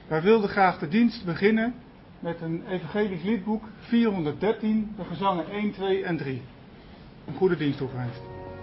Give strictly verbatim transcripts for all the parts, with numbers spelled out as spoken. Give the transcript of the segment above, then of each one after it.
Wij wilden graag de dienst beginnen met een evangelisch liedboek vierhonderddertien, de gezangen één, twee en drie. Een goede dienst toegewenst.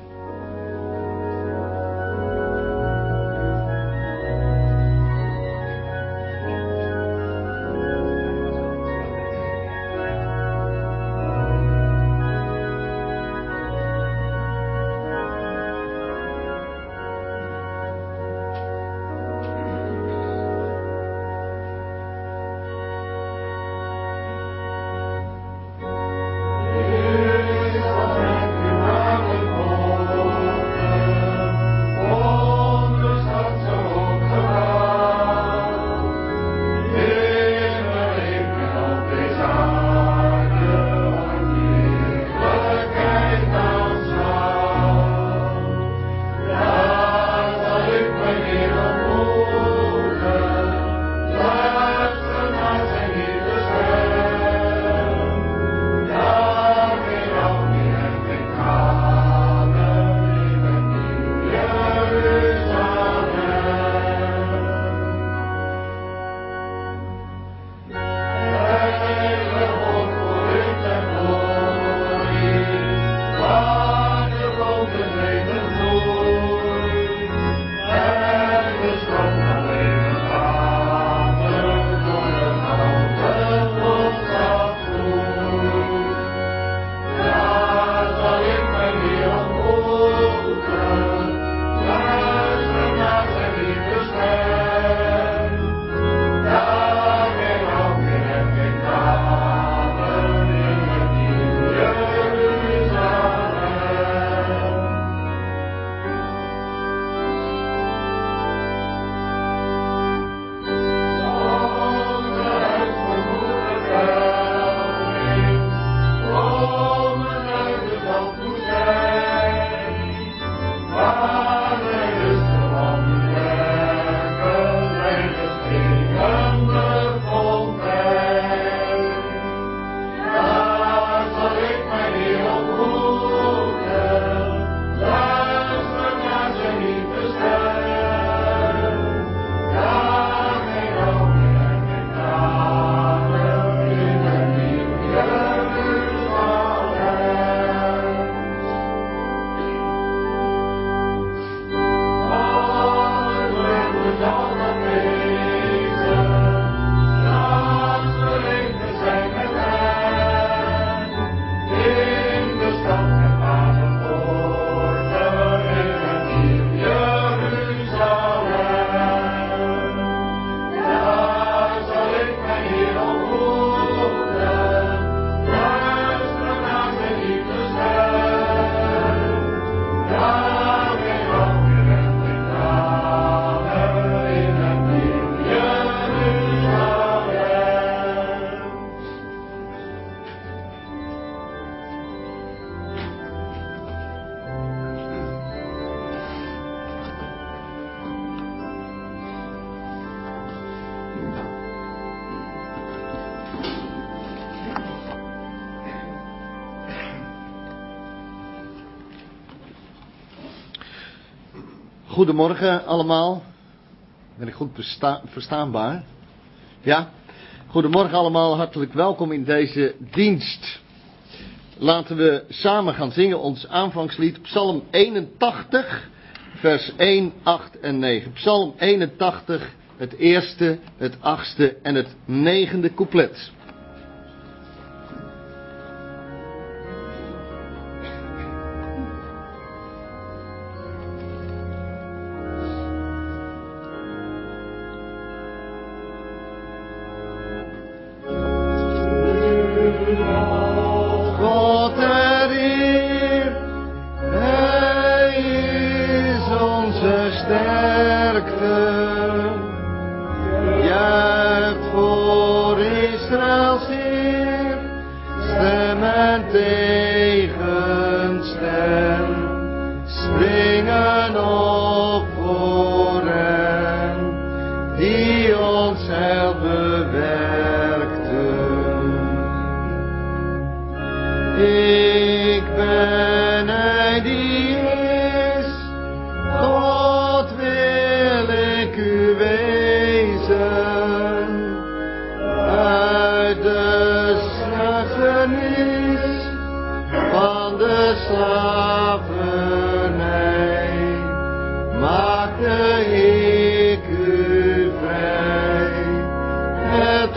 Goedemorgen allemaal. Ben ik goed versta- verstaanbaar? Ja? Goedemorgen allemaal, hartelijk welkom in deze dienst. Laten we samen gaan zingen ons aanvangslied, Psalm eenentachtig, vers één, acht en negen. Psalm eenentachtig, het eerste, het achtste en het negende couplet. Ik ben hij die is, God wil ik u wezen.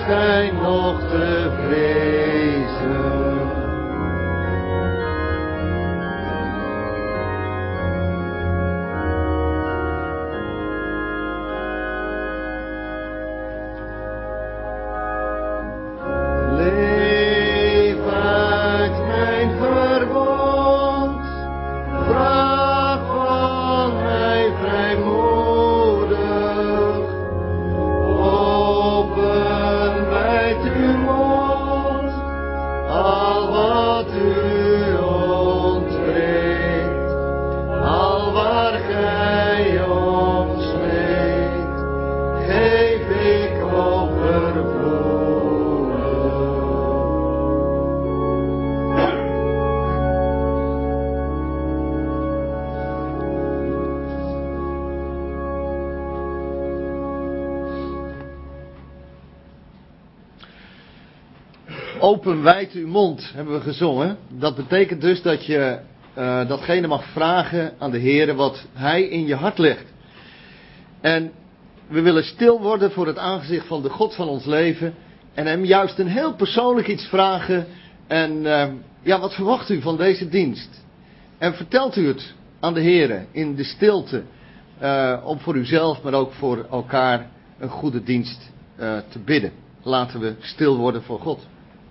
gij nog te vrezen. Open wijd uw mond, hebben we gezongen. Dat betekent dus dat je uh, datgene mag vragen aan de Heere wat Hij in je hart legt. En we willen stil worden voor het aangezicht van de God van ons leven. En Hem juist een heel persoonlijk iets vragen. En uh, ja, wat verwacht u van deze dienst? En vertelt u het aan de Heere in de stilte. Uh, om voor uzelf, maar ook voor elkaar een goede dienst uh, te bidden. Laten we stil worden voor God.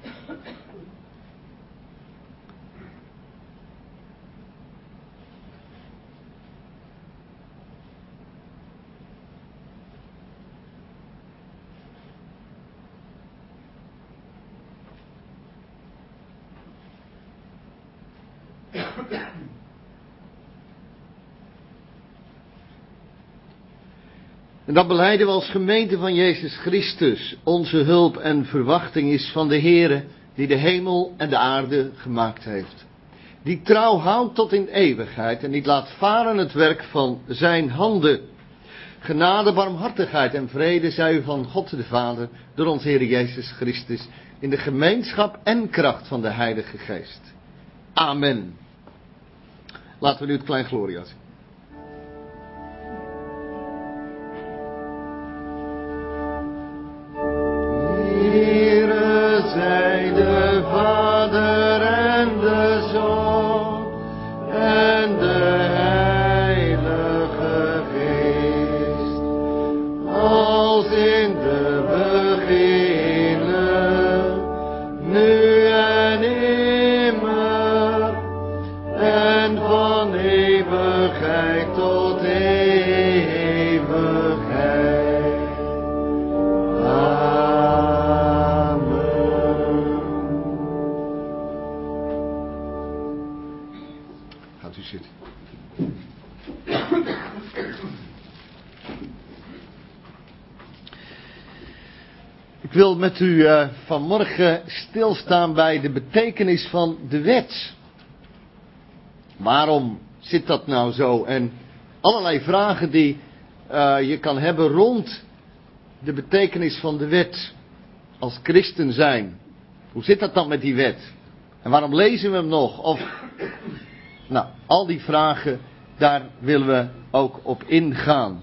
En dat belijden we als gemeente van Jezus Christus. Onze hulp en verwachting is van de Heere die de hemel en de aarde gemaakt heeft. Die trouw houdt tot in eeuwigheid en niet laat varen het werk van zijn handen. Genade, barmhartigheid en vrede zij u van God de Vader door onze Heer Jezus Christus in de gemeenschap en kracht van de Heilige Geest. Amen. Laten we nu het Klein Gloria zien. Zij de Vader en de Zoon en de Heilige Geest, als in de beginnen, nu en immer, en van eeuwigheid tot eeuwigheid. Zitten. Ik wil met u uh, vanmorgen stilstaan bij de betekenis van de wet. Waarom zit dat nou zo? En allerlei vragen die uh, je kan hebben rond de betekenis van de wet als christen zijn. Hoe zit dat dan met die wet? En waarom lezen we hem nog? Of... Nou, al die vragen, daar willen we ook op ingaan.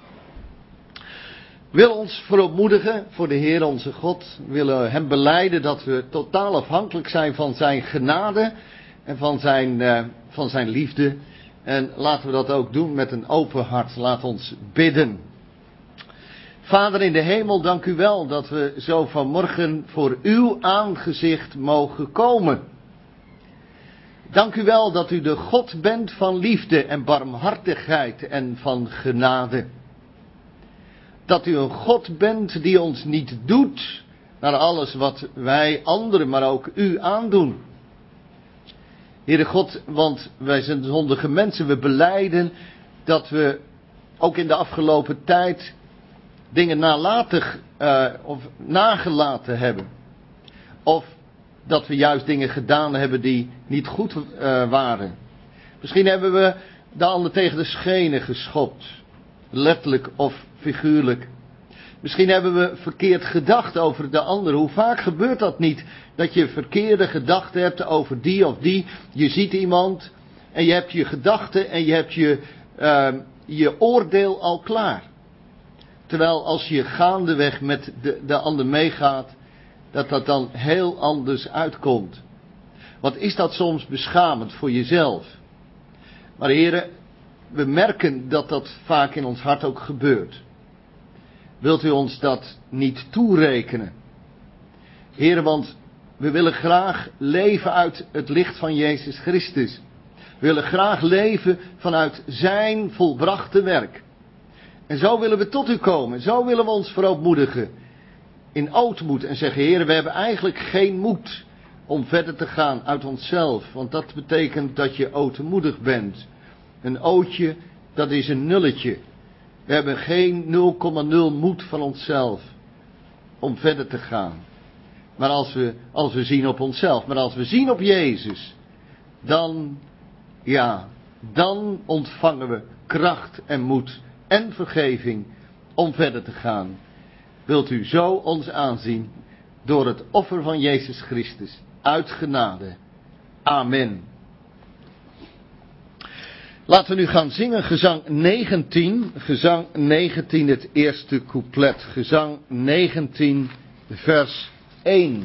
We willen ons verootmoedigen voor de Heer onze God. We willen Hem belijden dat we totaal afhankelijk zijn van Zijn genade en van Zijn, uh, van zijn liefde. En laten we dat ook doen met een open hart. Laat ons bidden. Vader in de hemel, dank u wel dat we zo vanmorgen voor uw aangezicht mogen komen. Dank u wel dat u de God bent van liefde en barmhartigheid en van genade. Dat u een God bent die ons niet doet naar alles wat wij anderen, maar ook u aandoen. Heere God, want wij zijn zondige mensen, we belijden dat we ook in de afgelopen tijd dingen nalatig uh, of nagelaten hebben. Of dat we juist dingen gedaan hebben die niet goed uh, waren. Misschien hebben we de ander tegen de schenen geschopt. Letterlijk of figuurlijk. Misschien hebben we verkeerd gedacht over de ander. Hoe vaak gebeurt dat niet? Dat je verkeerde gedachten hebt over die of die. Je ziet iemand en je hebt je gedachten en je hebt je, uh, je oordeel al klaar. Terwijl als je gaandeweg met de, de ander meegaat, dat dat dan heel anders uitkomt. Wat is dat soms beschamend voor jezelf. Maar heren, we merken dat dat vaak in ons hart ook gebeurt. Wilt u ons dat niet toerekenen? Heren, want we willen graag leven uit het licht van Jezus Christus. We willen graag leven vanuit zijn volbrachte werk. En zo willen we tot u komen. Zo willen we ons verootmoedigen. In ootmoed en zeggen, heren, we hebben eigenlijk geen moed om verder te gaan uit onszelf. Want dat betekent dat je ootmoedig bent. Een ootje, dat is een nulletje. We hebben geen nul komma nul moed van onszelf om verder te gaan. Maar als we, als we zien op onszelf, maar als we zien op Jezus, dan, ja, dan ontvangen we kracht en moed en vergeving om verder te gaan. Wilt u zo ons aanzien door het offer van Jezus Christus uit genade. Amen. Laten we nu gaan zingen gezang negentien, gezang negentien, het eerste couplet, gezang negentien, vers één.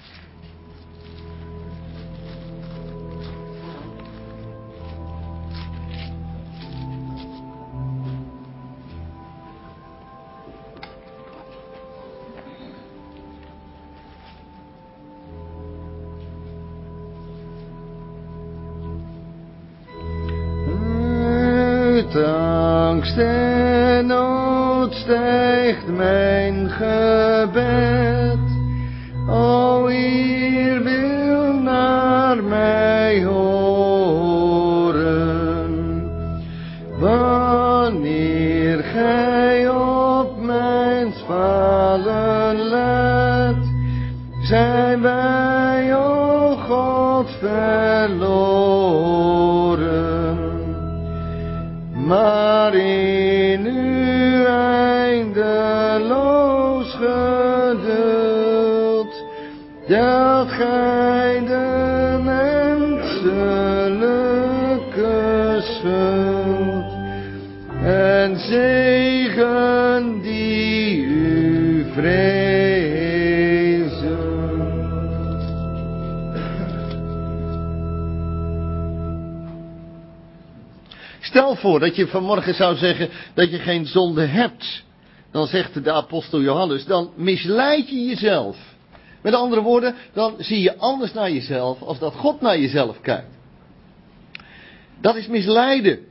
Angst en nood stijgt mijn gebed. O, Heer, wil naar mij horen. Wanneer gij op mijn falen let, zijn wij, o God, verloren. Maar in uw eindeloos geduld deelt gij de menselijke schuld en zegen die u vrezen. Stel voor dat je vanmorgen zou zeggen dat je geen zonde hebt. Dan zegt de apostel Johannes, dan misleid je jezelf. Met andere woorden, dan zie je anders naar jezelf als dat God naar jezelf kijkt. Dat is misleiden.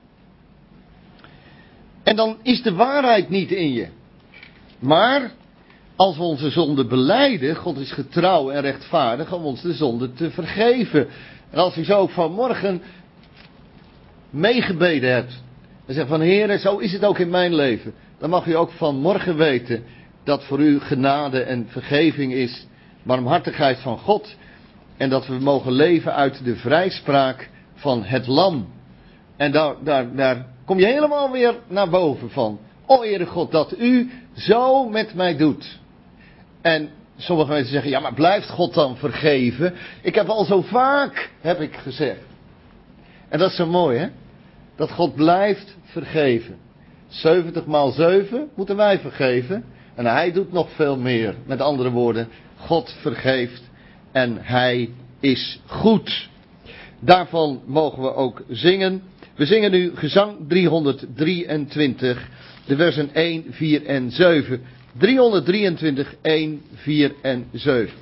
En dan is de waarheid niet in je. Maar als we onze zonde belijden, God is getrouw en rechtvaardig om ons de zonde te vergeven. En als u zo ook vanmorgen meegebeden hebt en zegt van Heere, zo is het ook in mijn leven, dan mag u ook vanmorgen weten dat voor u genade en vergeving is, barmhartigheid van God, en dat we mogen leven uit de vrijspraak van het lam. En daar, daar, daar kom je helemaal weer naar boven van, o Heere God, dat u zo met mij doet. En sommige mensen zeggen, ja, maar blijft God dan vergeven? Ik heb al zo vaak, heb ik gezegd. En dat is zo mooi, hè? Dat God blijft vergeven. zeventig maal zeven moeten wij vergeven. En hij doet nog veel meer. Met andere woorden, God vergeeft en hij is goed. Daarvan mogen we ook zingen. We zingen nu gezang driehonderddrieëntwintig, de versen één, vier en zeven. driehonderddrieëntwintig, één, vier en zeven.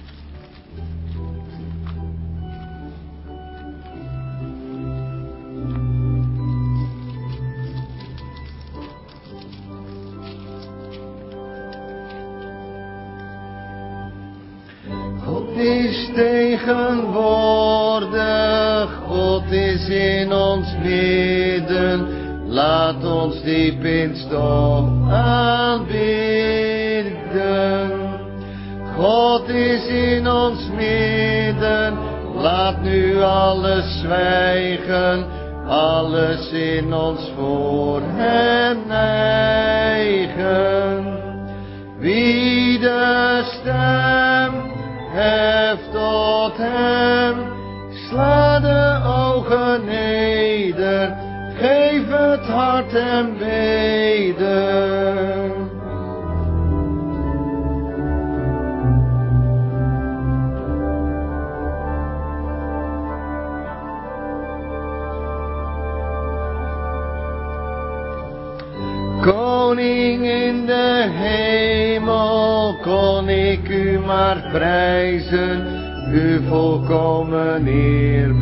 God is tegenwoordig, God is in ons midden. Laat ons diep in stof aanbidden. God is in ons midden, laat nu alles zwijgen. Alles in ons voor hem neigen. Wie de stem heft tot hem, sla de ogen neder, geef het hart hem weder. maar prijzen, u volkomen eer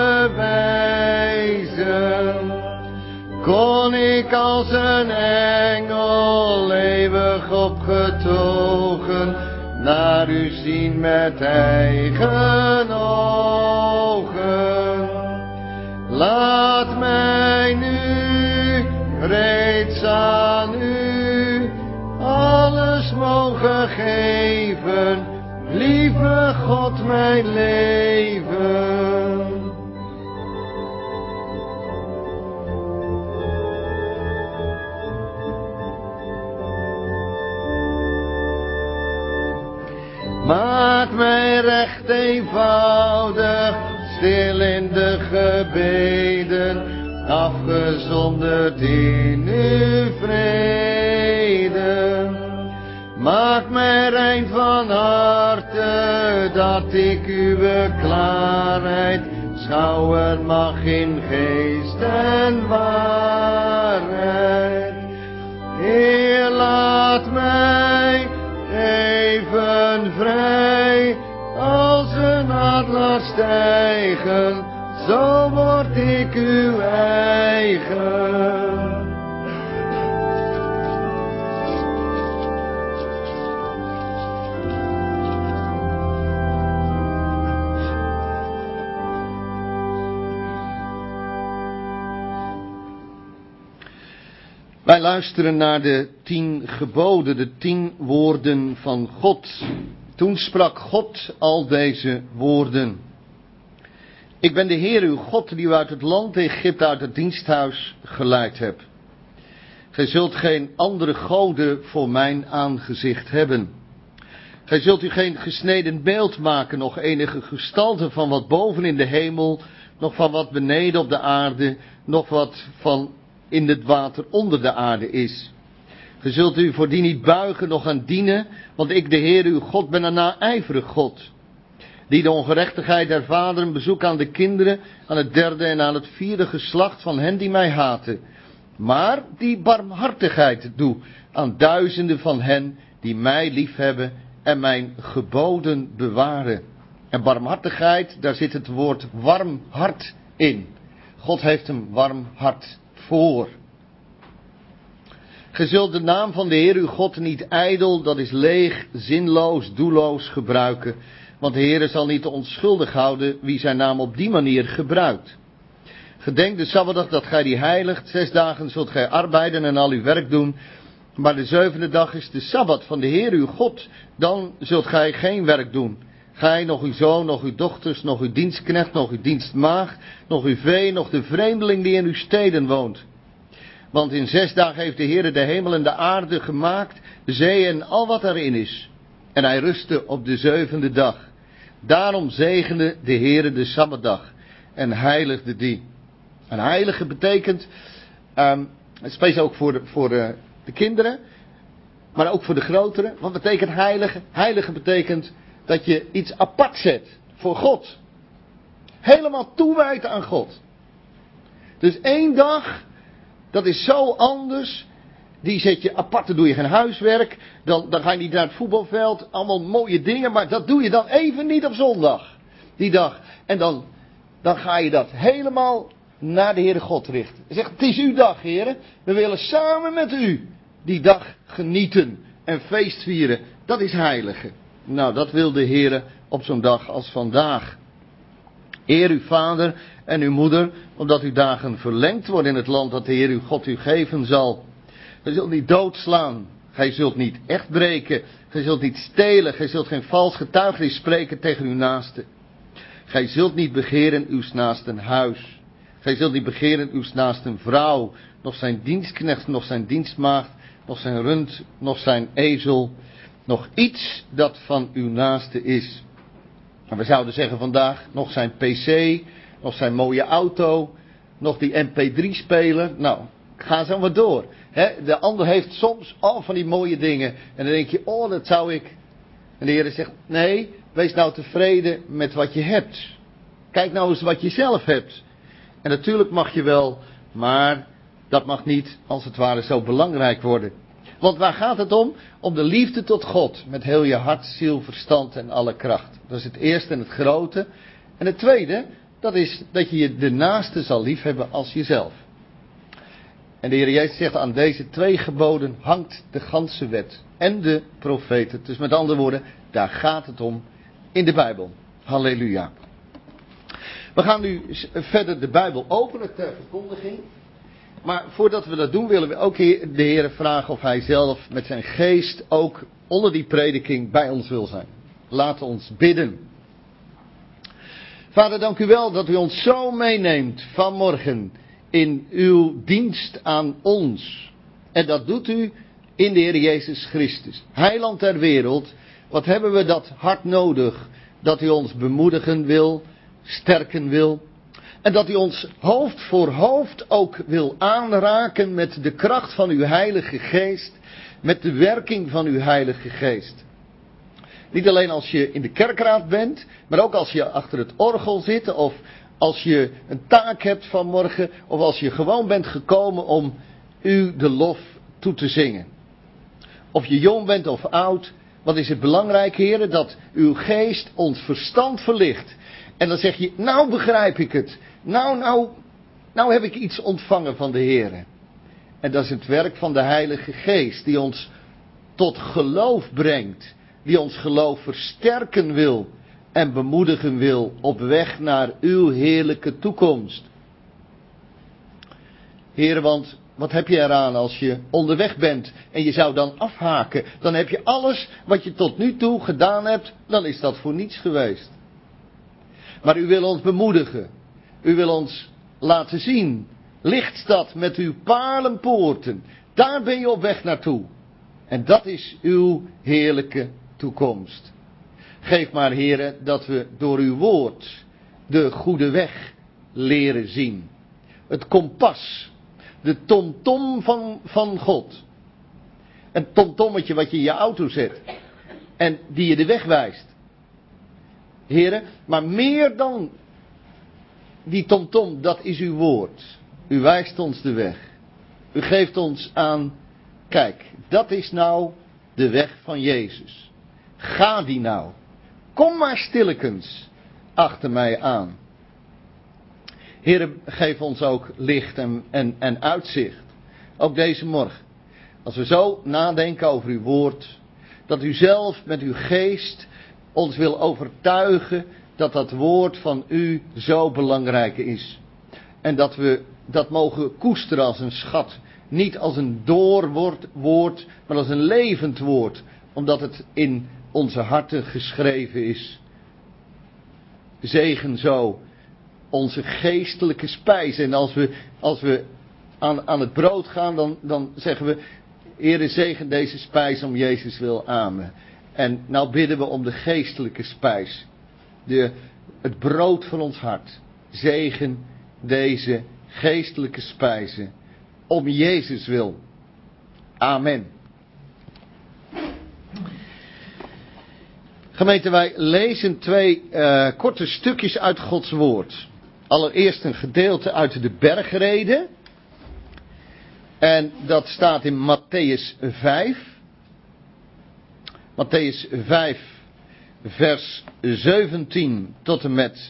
bewijzen. Kon ik als een engel eeuwig opgetogen naar u zien met eigen ogen. Laat mij nu reeds aan u alles mogen geven, lieve God, mijn leven. Maak mij recht eenvoudig, stil in de gebeden, afgezonderd in uw vrede. Maak mij rein van harte, dat ik uw klaarheid schouwen mag in geest en waarheid. Heer, laat mij even vrij als een adelaar stijgen, zo word ik uw eigen. Wij luisteren naar de tien geboden, de tien woorden van God. Toen sprak God al deze woorden. Ik ben de Heer uw God die u uit het land Egypte, uit het diensthuis geleid hebt. Gij zult geen andere goden voor mijn aangezicht hebben. Gij zult u geen gesneden beeld maken, nog enige gestalte van wat boven in de hemel, nog van wat beneden op de aarde, nog wat van in het water onder de aarde is. Ge zult u voor die niet buigen, nog aan dienen, want ik, de Heer uw God, ben een naijverig God, die de ongerechtigheid der vaderen bezoekt aan de kinderen, aan het derde en aan het vierde geslacht van hen die mij haten, maar die barmhartigheid doe aan duizenden van hen die mij liefhebben en mijn geboden bewaren. En barmhartigheid, daar zit het woord warm hart in. God heeft een warm hart voor. Ge zult de naam van de Heer uw God niet ijdel, dat is leeg, zinloos, doelloos gebruiken, want de Heer zal niet onschuldig houden wie zijn naam op die manier gebruikt. Gedenk de Sabbatdag dat gij die heiligt, zes dagen zult gij arbeiden en al uw werk doen, maar de zevende dag is de Sabbat van de Heer uw God, dan zult gij geen werk doen. Gij, nog uw zoon, nog uw dochters, nog uw dienstknecht, nog uw dienstmaagd, nog uw vee, nog de vreemdeling die in uw steden woont. Want in zes dagen heeft de Heer de hemel en de aarde gemaakt, de zee en al wat erin is. En hij rustte op de zevende dag. Daarom zegende de Heer de Sabbatdag en heiligde die. En heilige betekent, um, het spreekt ook voor de, voor de, de kinderen, maar ook voor de grotere. Wat betekent heilige? Heilige betekent dat je iets apart zet voor God. Helemaal toewijdt aan God. Dus één dag, dat is zo anders. Die zet je apart, dan doe je geen huiswerk. Dan, dan ga je niet naar het voetbalveld. Allemaal mooie dingen, maar dat doe je dan even niet op zondag. Die dag. En dan, dan ga je dat helemaal naar de Heere God richten. Hij zegt, het is uw dag, heren. We willen samen met u die dag genieten en feest vieren. Dat is heilige. Nou, dat wil de Heere op zo'n dag als vandaag. Eer uw vader en uw moeder, omdat uw dagen verlengd worden in het land dat de Heer uw God u geven zal. Gij zult niet doodslaan, gij zult niet echt breken, gij zult niet stelen, gij zult geen vals getuigenis spreken tegen uw naaste. Gij zult niet begeren uws naasten huis. Gij zult niet begeren uws naasten vrouw, nog zijn dienstknecht, nog zijn dienstmaagd, nog zijn rund, nog zijn ezel, nog iets dat van uw naaste is. En we zouden zeggen vandaag, nog zijn pc, nog zijn mooie auto, nog die M P drie speler. Nou, ga zo maar door. He, de ander heeft soms al van die mooie dingen. En dan denk je, oh, dat zou ik. En de Heer zegt, nee, wees nou tevreden met wat je hebt. Kijk nou eens wat je zelf hebt. En natuurlijk mag je wel, maar dat mag niet als het ware zo belangrijk worden. Want waar gaat het om? Om de liefde tot God. Met heel je hart, ziel, verstand en alle kracht. Dat is het eerste en het grote. En het tweede, dat is dat je je de naaste zal liefhebben als jezelf. En de Heer Jezus zegt, aan deze twee geboden hangt de ganse wet en de profeten. Dus met andere woorden, daar gaat het om in de Bijbel. Halleluja. We gaan nu verder de Bijbel openen ter verkondiging. Maar voordat we dat doen, willen we ook de Heer vragen of Hij zelf met zijn geest ook onder die prediking bij ons wil zijn. Laten ons bidden. Vader, dank u wel dat u ons zo meeneemt vanmorgen in uw dienst aan ons. En dat doet u in de Heer Jezus Christus. Heiland der wereld, wat hebben we dat hard nodig, dat u ons bemoedigen wil, sterken wil. En dat u ons hoofd voor hoofd ook wil aanraken met de kracht van uw Heilige Geest, met de werking van uw Heilige Geest. Niet alleen als je in de kerkraad bent, maar ook als je achter het orgel zit, of als je een taak hebt vanmorgen, of als je gewoon bent gekomen om u de lof toe te zingen. Of je jong bent of oud, wat is het belangrijk, heren, dat uw geest ons verstand verlicht. En dan zeg je, nou begrijp ik het. Nou, nou, nou heb ik iets ontvangen van de Heere. En dat is het werk van de Heilige Geest, die ons tot geloof brengt. Die ons geloof versterken wil en bemoedigen wil op weg naar uw heerlijke toekomst. Heere, want wat heb je eraan als je onderweg bent en je zou dan afhaken? Dan heb je alles wat je tot nu toe gedaan hebt, dan is dat voor niets geweest. Maar u wil ons bemoedigen. U wil ons laten zien. Lichtstad met uw palenpoorten. Daar ben je op weg naartoe. En dat is uw heerlijke toekomst. Geef maar, Heere, dat we door uw woord de goede weg leren zien. Het kompas. De tomtom van, van God. Een tomtommetje wat je in je auto zet. En die je de weg wijst. Heere, maar meer dan die tomtom, dat is uw woord. U wijst ons de weg. U geeft ons aan, kijk, dat is nou de weg van Jezus. Ga die nou. Kom maar stillekens achter mij aan. Heere, geef ons ook licht en, en, en uitzicht. Ook deze morgen. Als we zo nadenken over uw woord, dat u zelf met uw geest ons wil overtuigen dat dat woord van u zo belangrijk is. En dat we dat mogen koesteren als een schat. Niet als een doorwoord woord, maar als een levend woord. Omdat het in onze harten geschreven is. Zegen zo onze geestelijke spijs. En als we, als we aan, aan het brood gaan, dan, dan zeggen we, Heere, zegen deze spijs om Jezus wil. Amen. En nou bidden we om de geestelijke spijs. De, het brood van ons hart. Zegen deze geestelijke spijzen. Om Jezus wil. Amen. Gemeente, wij lezen twee uh, korte stukjes uit Gods woord. Allereerst een gedeelte uit de bergreden. En dat staat in Mattheüs vijf. Mattheüs vijf, vers zeventien tot en met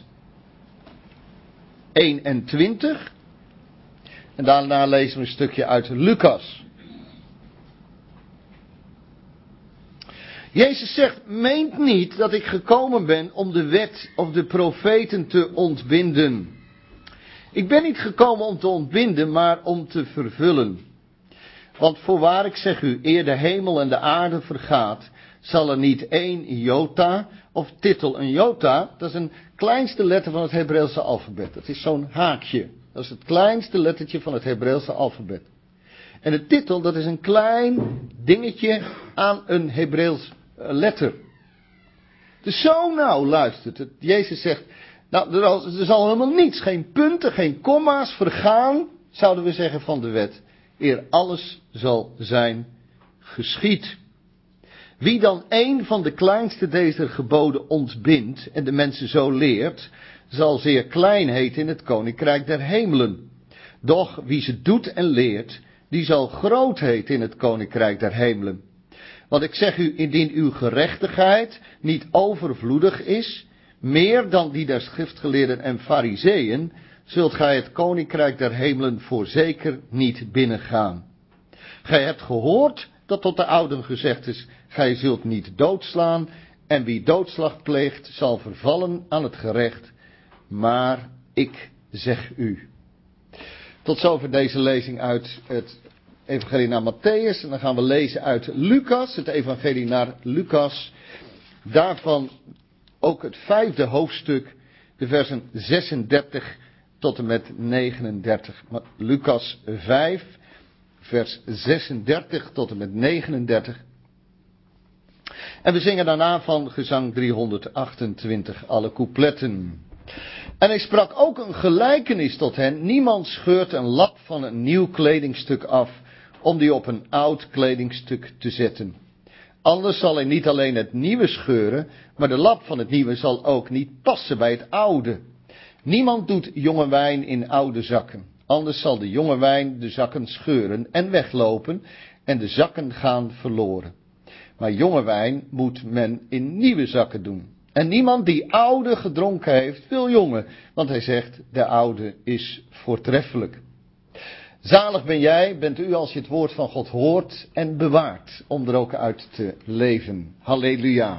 eenentwintig. En daarna lezen we een stukje uit Lucas. Jezus zegt, meent niet dat ik gekomen ben om de wet of de profeten te ontbinden. Ik ben niet gekomen om te ontbinden, maar om te vervullen. Want voorwaar ik zeg u, eer de hemel en de aarde vergaat, zal er niet één jota of titel. Een jota, dat is een kleinste letter van het Hebreeuwse alfabet. Dat is zo'n haakje. Dat is het kleinste lettertje van het Hebreeuwse alfabet. En de titel, dat is een klein dingetje aan een Hebreeuws letter. Dus zo nauw luistert het. Jezus zegt, nou, er zal helemaal niets, geen punten, geen komma's vergaan, zouden we zeggen, van de wet. Eer alles zal zijn geschied. Wie dan een van de kleinste deze geboden ontbindt en de mensen zo leert, zal zeer klein heten in het koninkrijk der hemelen. Doch wie ze doet en leert, die zal groot heten in het koninkrijk der hemelen. Want ik zeg u, indien uw gerechtigheid niet overvloedig is, meer dan die der schriftgeleerden en farizeeën, zult gij het koninkrijk der hemelen voorzeker niet binnengaan. Gij hebt gehoord dat tot de ouden gezegd is, gij zult niet doodslaan, en wie doodslag pleegt zal vervallen aan het gerecht. Maar ik zeg u. Tot zover deze lezing uit het evangelie naar Mattheüs. En dan gaan we lezen uit Lucas, het evangelie naar Lucas. Daarvan ook het vijfde hoofdstuk, de versen zesendertig tot en met negenendertig. Lucas vijf, vers zesendertig tot en met negenendertig. En we zingen daarna van gezang driehonderdachtentwintig alle coupletten. En hij sprak ook een gelijkenis tot hen. Niemand scheurt een lap van een nieuw kledingstuk af, om die op een oud kledingstuk te zetten. Anders zal hij niet alleen het nieuwe scheuren, maar de lap van het nieuwe zal ook niet passen bij het oude. Niemand doet jonge wijn in oude zakken. Anders zal de jonge wijn de zakken scheuren en weglopen en de zakken gaan verloren. Maar jonge wijn moet men in nieuwe zakken doen. En niemand die oude gedronken heeft, wil jonge, want hij zegt, de oude is voortreffelijk. Zalig ben jij, bent u als je het woord van God hoort en bewaart, om er ook uit te leven. Halleluja.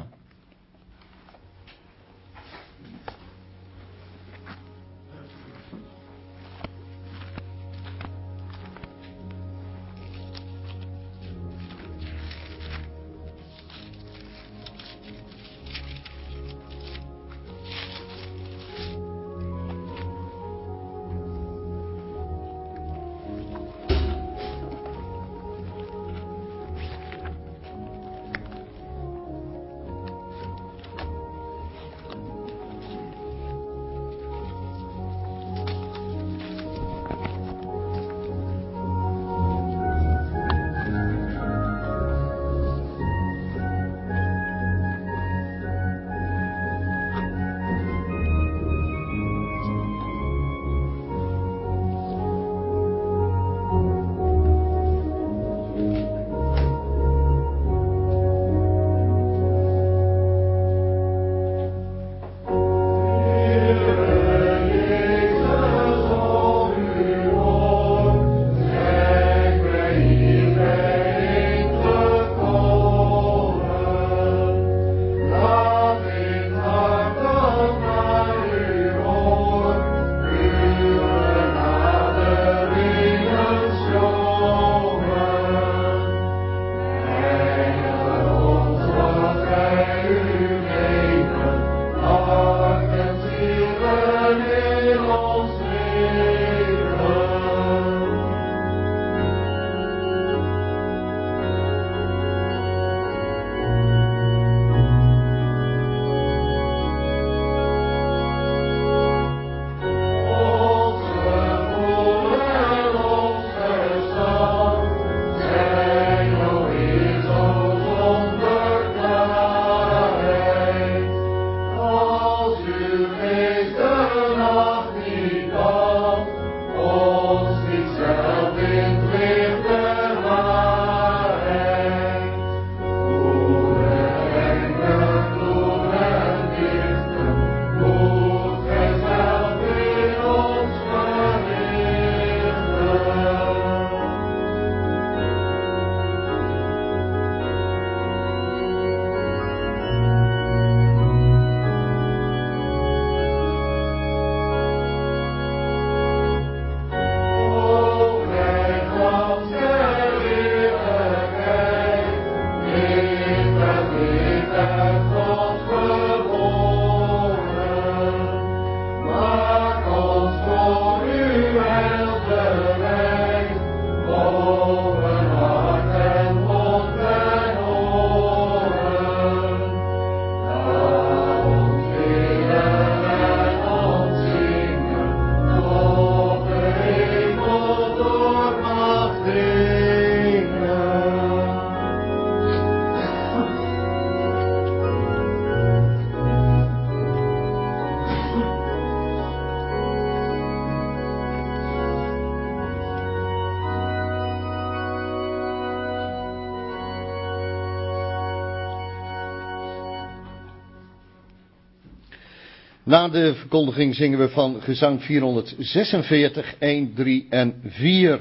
Na de verkondiging zingen we van gezang vierhonderdzesenveertig, een, drie en vier.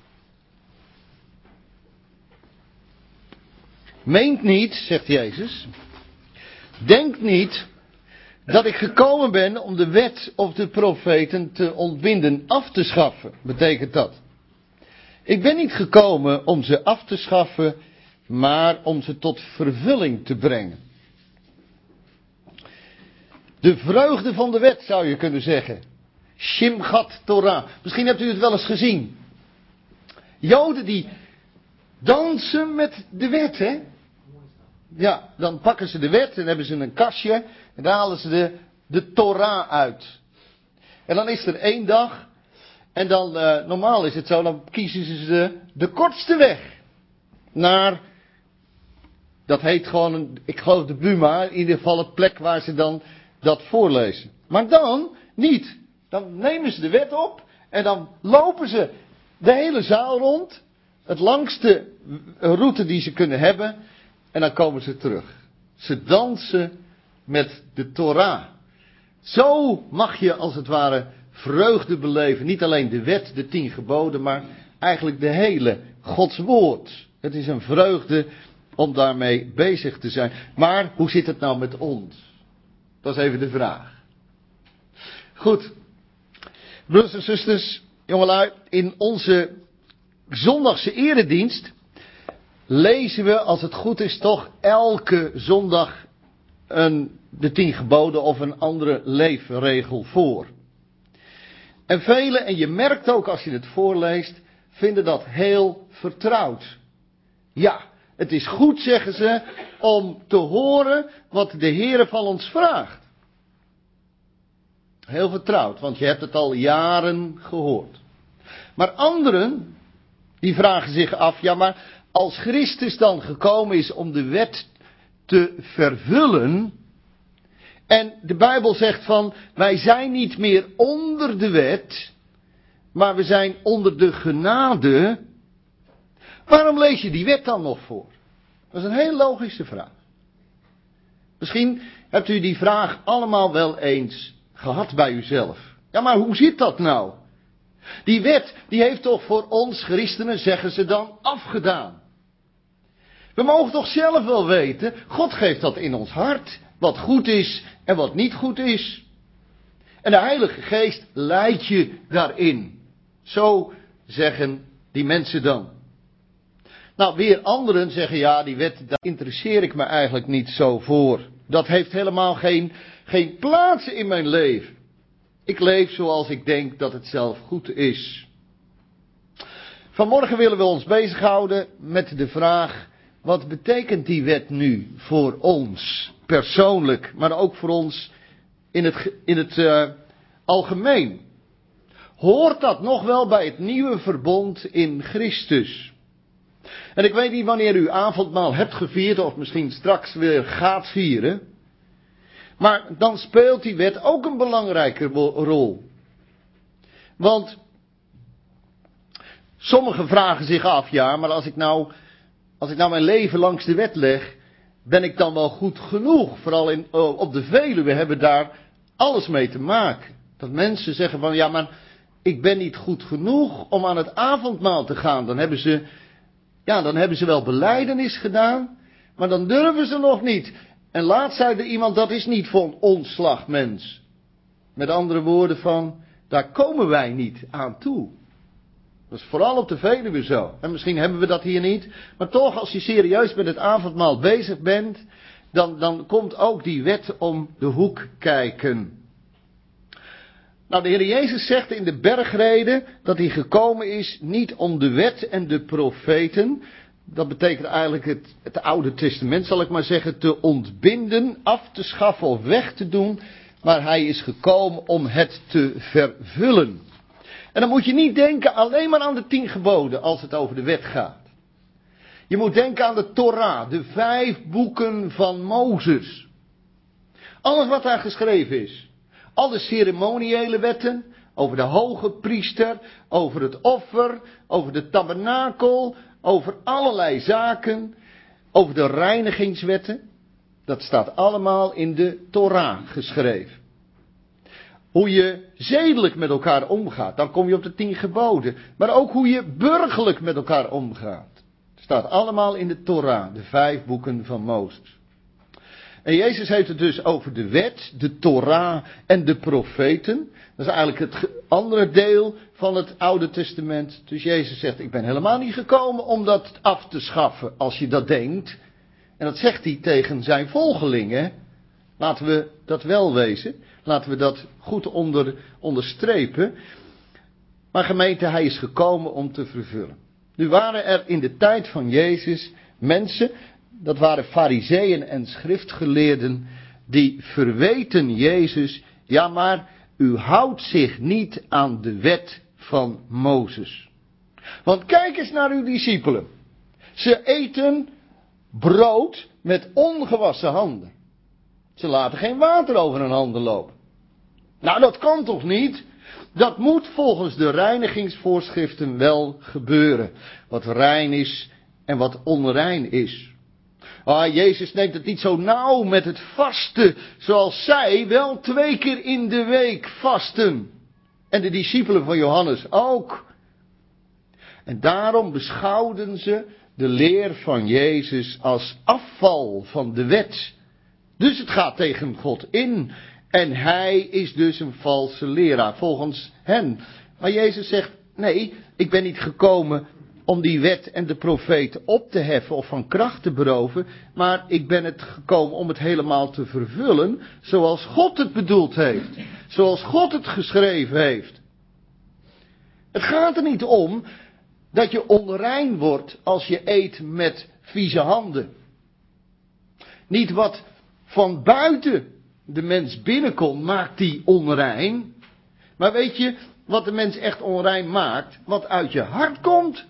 Meent niet, zegt Jezus, denkt niet dat ik gekomen ben om de wet of de profeten te ontbinden, af te schaffen, betekent dat. Ik ben niet gekomen om ze af te schaffen, maar om ze tot vervulling te brengen. De vreugde van de wet zou je kunnen zeggen. Shimchat Torah. Misschien hebt u het wel eens gezien. Joden die dansen met de wet, hè? Ja, dan pakken ze de wet en hebben ze een kastje en daar halen ze de, de Torah uit. En dan is er één dag en dan, uh, normaal is het zo, dan kiezen ze de, de kortste weg naar, dat heet gewoon, een, ik geloof de Buma, in ieder geval het plek waar ze dan dat voorlezen. Maar dan niet. Dan nemen ze de wet op en dan lopen ze de hele zaal rond, het langste route die ze kunnen hebben, en dan komen ze terug. Ze dansen met de Torah. Zo mag je als het ware vreugde beleven. Niet alleen de wet, de tien geboden, maar eigenlijk de hele Gods woord. Het is een vreugde om daarmee bezig te zijn. Maar hoe zit het nou met ons? Dat is even de vraag. Goed. Broeders en zusters, jongelui, in onze zondagse eredienst lezen we, als het goed is, toch elke zondag een, de tien geboden of een andere leefregel voor. En velen, en je merkt ook als je het voorleest, vinden dat heel vertrouwd. Ja, het is goed, zeggen ze, om te horen wat de Heere van ons vraagt. Heel vertrouwd, want je hebt het al jaren gehoord. Maar anderen, die vragen zich af, ja maar als Christus dan gekomen is om de wet te vervullen, en de Bijbel zegt van, wij zijn niet meer onder de wet, maar we zijn onder de genade, waarom lees je die wet dan nog voor? Dat is een heel logische vraag. Misschien hebt u die vraag allemaal wel eens gehad bij uzelf. Ja, maar hoe zit dat nou? Die wet, die heeft toch voor ons christenen, zeggen ze dan, afgedaan. We mogen toch zelf wel weten, God geeft dat in ons hart, wat goed is en wat niet goed is. En de Heilige Geest leidt je daarin. Zo zeggen die mensen dan. Nou, weer anderen zeggen, ja, die wet, daar interesseer ik me eigenlijk niet zo voor. Dat heeft helemaal geen, geen plaats in mijn leven. Ik leef zoals ik denk dat het zelf goed is. Vanmorgen willen we ons bezighouden met de vraag, wat betekent die wet nu voor ons persoonlijk, maar ook voor ons in het, in het uh, algemeen? Hoort dat nog wel bij het nieuwe verbond in Christus? En ik weet niet wanneer u avondmaal hebt gevierd of misschien straks weer gaat vieren. Maar dan speelt die wet ook een belangrijke rol. Want sommigen vragen zich af, ja, maar als ik nou, als ik nou mijn leven langs de wet leg, ben ik dan wel goed genoeg? Vooral in, op de Veluwe hebben daar alles mee te maken. Dat mensen zeggen van, ja, maar ik ben niet goed genoeg om aan het avondmaal te gaan. Dan hebben ze, ja, dan hebben ze wel belijdenis gedaan, maar dan durven ze nog niet. En laatst zei er iemand, dat is niet voor een onslagmens. Met andere woorden van, daar komen wij niet aan toe. Dat is vooral op de Veluwe zo. En misschien hebben we dat hier niet. Maar toch, als je serieus met het avondmaal bezig bent, dan, dan komt ook die wet om de hoek kijken. Nou, de Heer Jezus zegt in de bergrede dat hij gekomen is niet om de wet en de profeten. Dat betekent eigenlijk het, het Oude Testament, zal ik maar zeggen, te ontbinden, af te schaffen of weg te doen. Maar hij is gekomen om het te vervullen. En dan moet je niet denken alleen maar aan de tien geboden als het over de wet gaat. Je moet denken aan de Torah, de vijf boeken van Mozes. Alles wat daar geschreven is. Alle ceremoniële wetten, over de hoge priester, over het offer, over de tabernakel, over allerlei zaken, over de reinigingswetten. Dat staat allemaal in de Torah geschreven. Hoe je zedelijk met elkaar omgaat. Dan kom je op de tien geboden. Maar ook hoe je burgerlijk met elkaar omgaat. Het staat allemaal in de Torah, de vijf boeken van Mozes. En Jezus heeft het dus over de wet, de Torah en de profeten. Dat is eigenlijk het andere deel van het Oude Testament. Dus Jezus zegt, ik ben helemaal niet gekomen om dat af te schaffen, als je dat denkt. En dat zegt hij tegen zijn volgelingen. Laten we dat wel wezen. Laten we dat goed onder, onderstrepen. Maar gemeente, hij is gekomen om te vervullen. Nu waren er in de tijd van Jezus mensen, dat waren farizeeën en schriftgeleerden, die verweten Jezus, ja maar u houdt zich niet aan de wet van Mozes. Want kijk eens naar uw discipelen. Ze eten brood met ongewassen handen. Ze laten geen water over hun handen lopen. Nou, dat kan toch niet? Dat moet volgens de reinigingsvoorschriften wel gebeuren. Wat rein is en wat onrein is. Ah, Jezus neemt het niet zo nauw met het vasten, zoals zij wel twee keer in de week vasten. En de discipelen van Johannes ook. En daarom beschouwden ze de leer van Jezus als afval van de wet. Dus het gaat tegen God in. En hij is dus een valse leraar, volgens hen. Maar Jezus zegt, nee, ik ben niet gekomen om die wet en de profeten op te heffen of van kracht te beroven. Maar ik ben het gekomen om het helemaal te vervullen zoals God het bedoeld heeft. Zoals God het geschreven heeft. Het gaat er niet om dat je onrein wordt als je eet met vieze handen. Niet wat van buiten de mens binnenkomt, maakt die onrein. Maar weet je wat de mens echt onrein maakt? Wat uit je hart komt.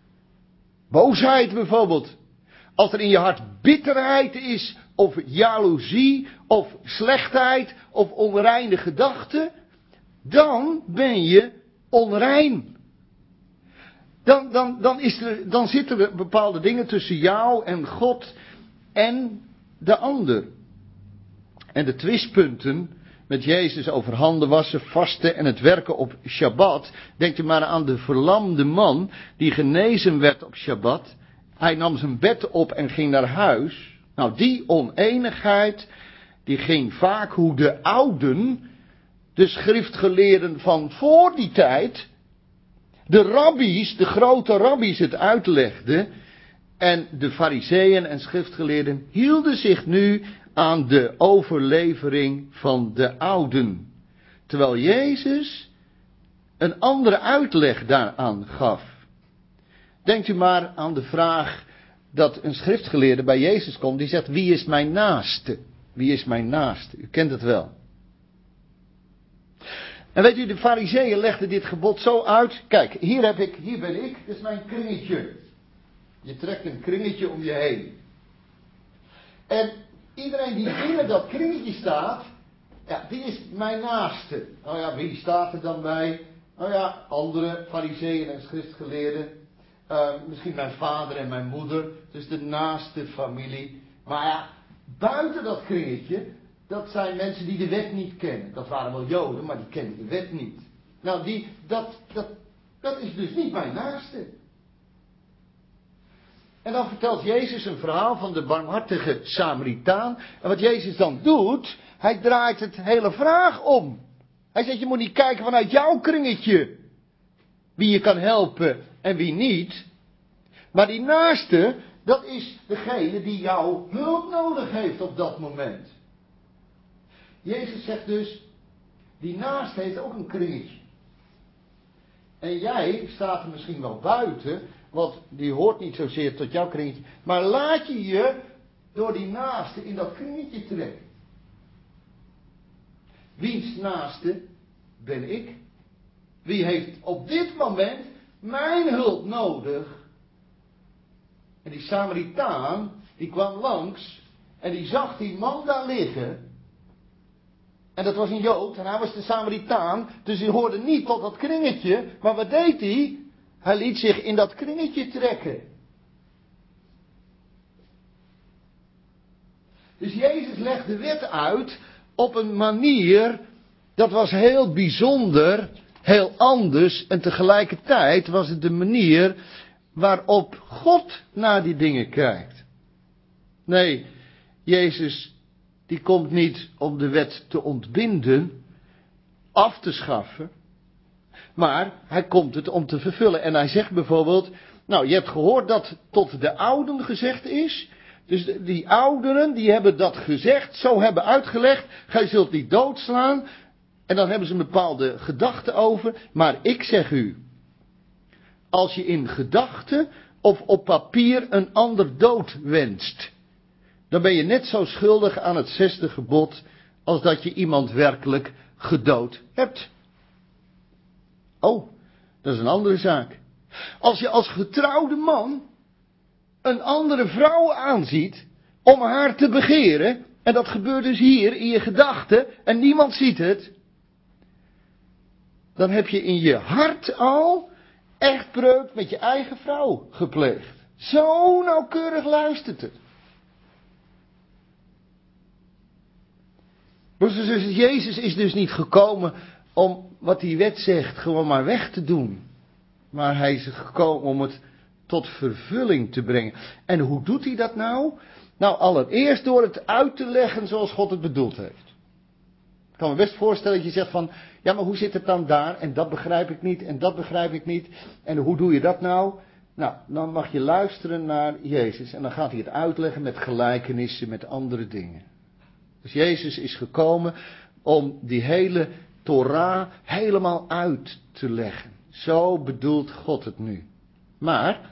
Boosheid bijvoorbeeld. Als er in je hart bitterheid is, of jaloezie, of slechtheid, of onreine gedachten, dan ben je onrein. Dan, dan, dan, is er, dan zitten er bepaalde dingen tussen jou en God en de ander. En de twistpunten met Jezus over handen wassen, vasten en het werken op Shabbat. Denkt u maar aan de verlamde man die genezen werd op Shabbat. Hij nam zijn bed op en ging naar huis. Nou, die oneenigheid, die ging vaak hoe de ouden, de schriftgeleerden van voor die tijd, de rabbies, de grote rabbies het uitlegden. En de farizeeën en schriftgeleerden hielden zich nu aan de overlevering van de ouden. Terwijl Jezus een andere uitleg daaraan gaf. Denkt u maar aan de vraag dat een schriftgeleerde bij Jezus komt. Die zegt, wie is mijn naaste? Wie is mijn naaste? U kent het wel. En weet u, de farizeeën legden dit gebod zo uit. Kijk, hier heb ik, hier ben ik. Dit is mijn kringetje. Je trekt een kringetje om je heen. En iedereen die binnen dat kringetje staat, ja, die is mijn naaste. Nou ja, wie staat er dan bij? Nou ja, andere farizeeën en schriftgeleerden. Uh, misschien mijn vader en mijn moeder. Dus de naaste familie. Maar ja, buiten dat kringetje, dat zijn mensen die de wet niet kennen. Dat waren wel Joden, maar die kennen de wet niet. Nou, die, dat, dat, dat is dus niet mijn naaste. En dan vertelt Jezus een verhaal van de barmhartige Samaritaan. En wat Jezus dan doet, hij draait het hele vraag om. Hij zegt, je moet niet kijken vanuit jouw kringetje wie je kan helpen en wie niet. Maar die naaste, dat is degene die jouw hulp nodig heeft op dat moment. Jezus zegt dus, die naaste heeft ook een kringetje. En jij staat er misschien wel buiten, want die hoort niet zozeer tot jouw kringetje. Maar laat je je door die naaste in dat kringetje trekken. Wiens naaste ben ik? Wie heeft op dit moment mijn hulp nodig? En die Samaritaan, die kwam langs en die zag die man daar liggen. En dat was een Jood en hij was de Samaritaan, dus hij hoorde niet tot dat kringetje. Maar wat deed hij? Hij liet zich in dat kringetje trekken. Dus Jezus legt de wet uit op een manier Dat was heel bijzonder, heel anders en tegelijkertijd was het de manier waarop God naar die dingen kijkt. Nee, Jezus die komt niet om de wet te ontbinden, af te schaffen, maar hij komt het om te vervullen. En hij zegt bijvoorbeeld, nou je hebt gehoord dat tot de ouden gezegd is. Dus die ouderen die hebben dat gezegd, zo hebben uitgelegd, gij zult niet doodslaan. En dan hebben ze een bepaalde gedachte over. Maar ik zeg u, als je in gedachten of op papier een ander dood wenst, dan ben je net zo schuldig aan het zesde gebod als dat je iemand werkelijk gedood hebt. Oh, dat is een andere zaak. Als je als getrouwde man een andere vrouw aanziet om haar te begeren, en dat gebeurt dus hier in je gedachten en niemand ziet het, dan heb je in je hart al echtbreuk met je eigen vrouw gepleegd. Zo nauwkeurig luistert het. Broers en zusters, Jezus is dus niet gekomen om wat die wet zegt gewoon maar weg te doen. Maar hij is gekomen om het tot vervulling te brengen. En hoe doet hij dat nou? Nou, allereerst door het uit te leggen zoals God het bedoeld heeft. Ik kan me best voorstellen dat je zegt van, ja maar hoe zit het dan daar? En dat begrijp ik niet, en dat begrijp ik niet. En hoe doe je dat nou? Nou, dan mag je luisteren naar Jezus. En dan gaat hij het uitleggen met gelijkenissen, met andere dingen. Dus Jezus is gekomen om die hele Torah helemaal uit te leggen. Zo bedoelt God het nu. Maar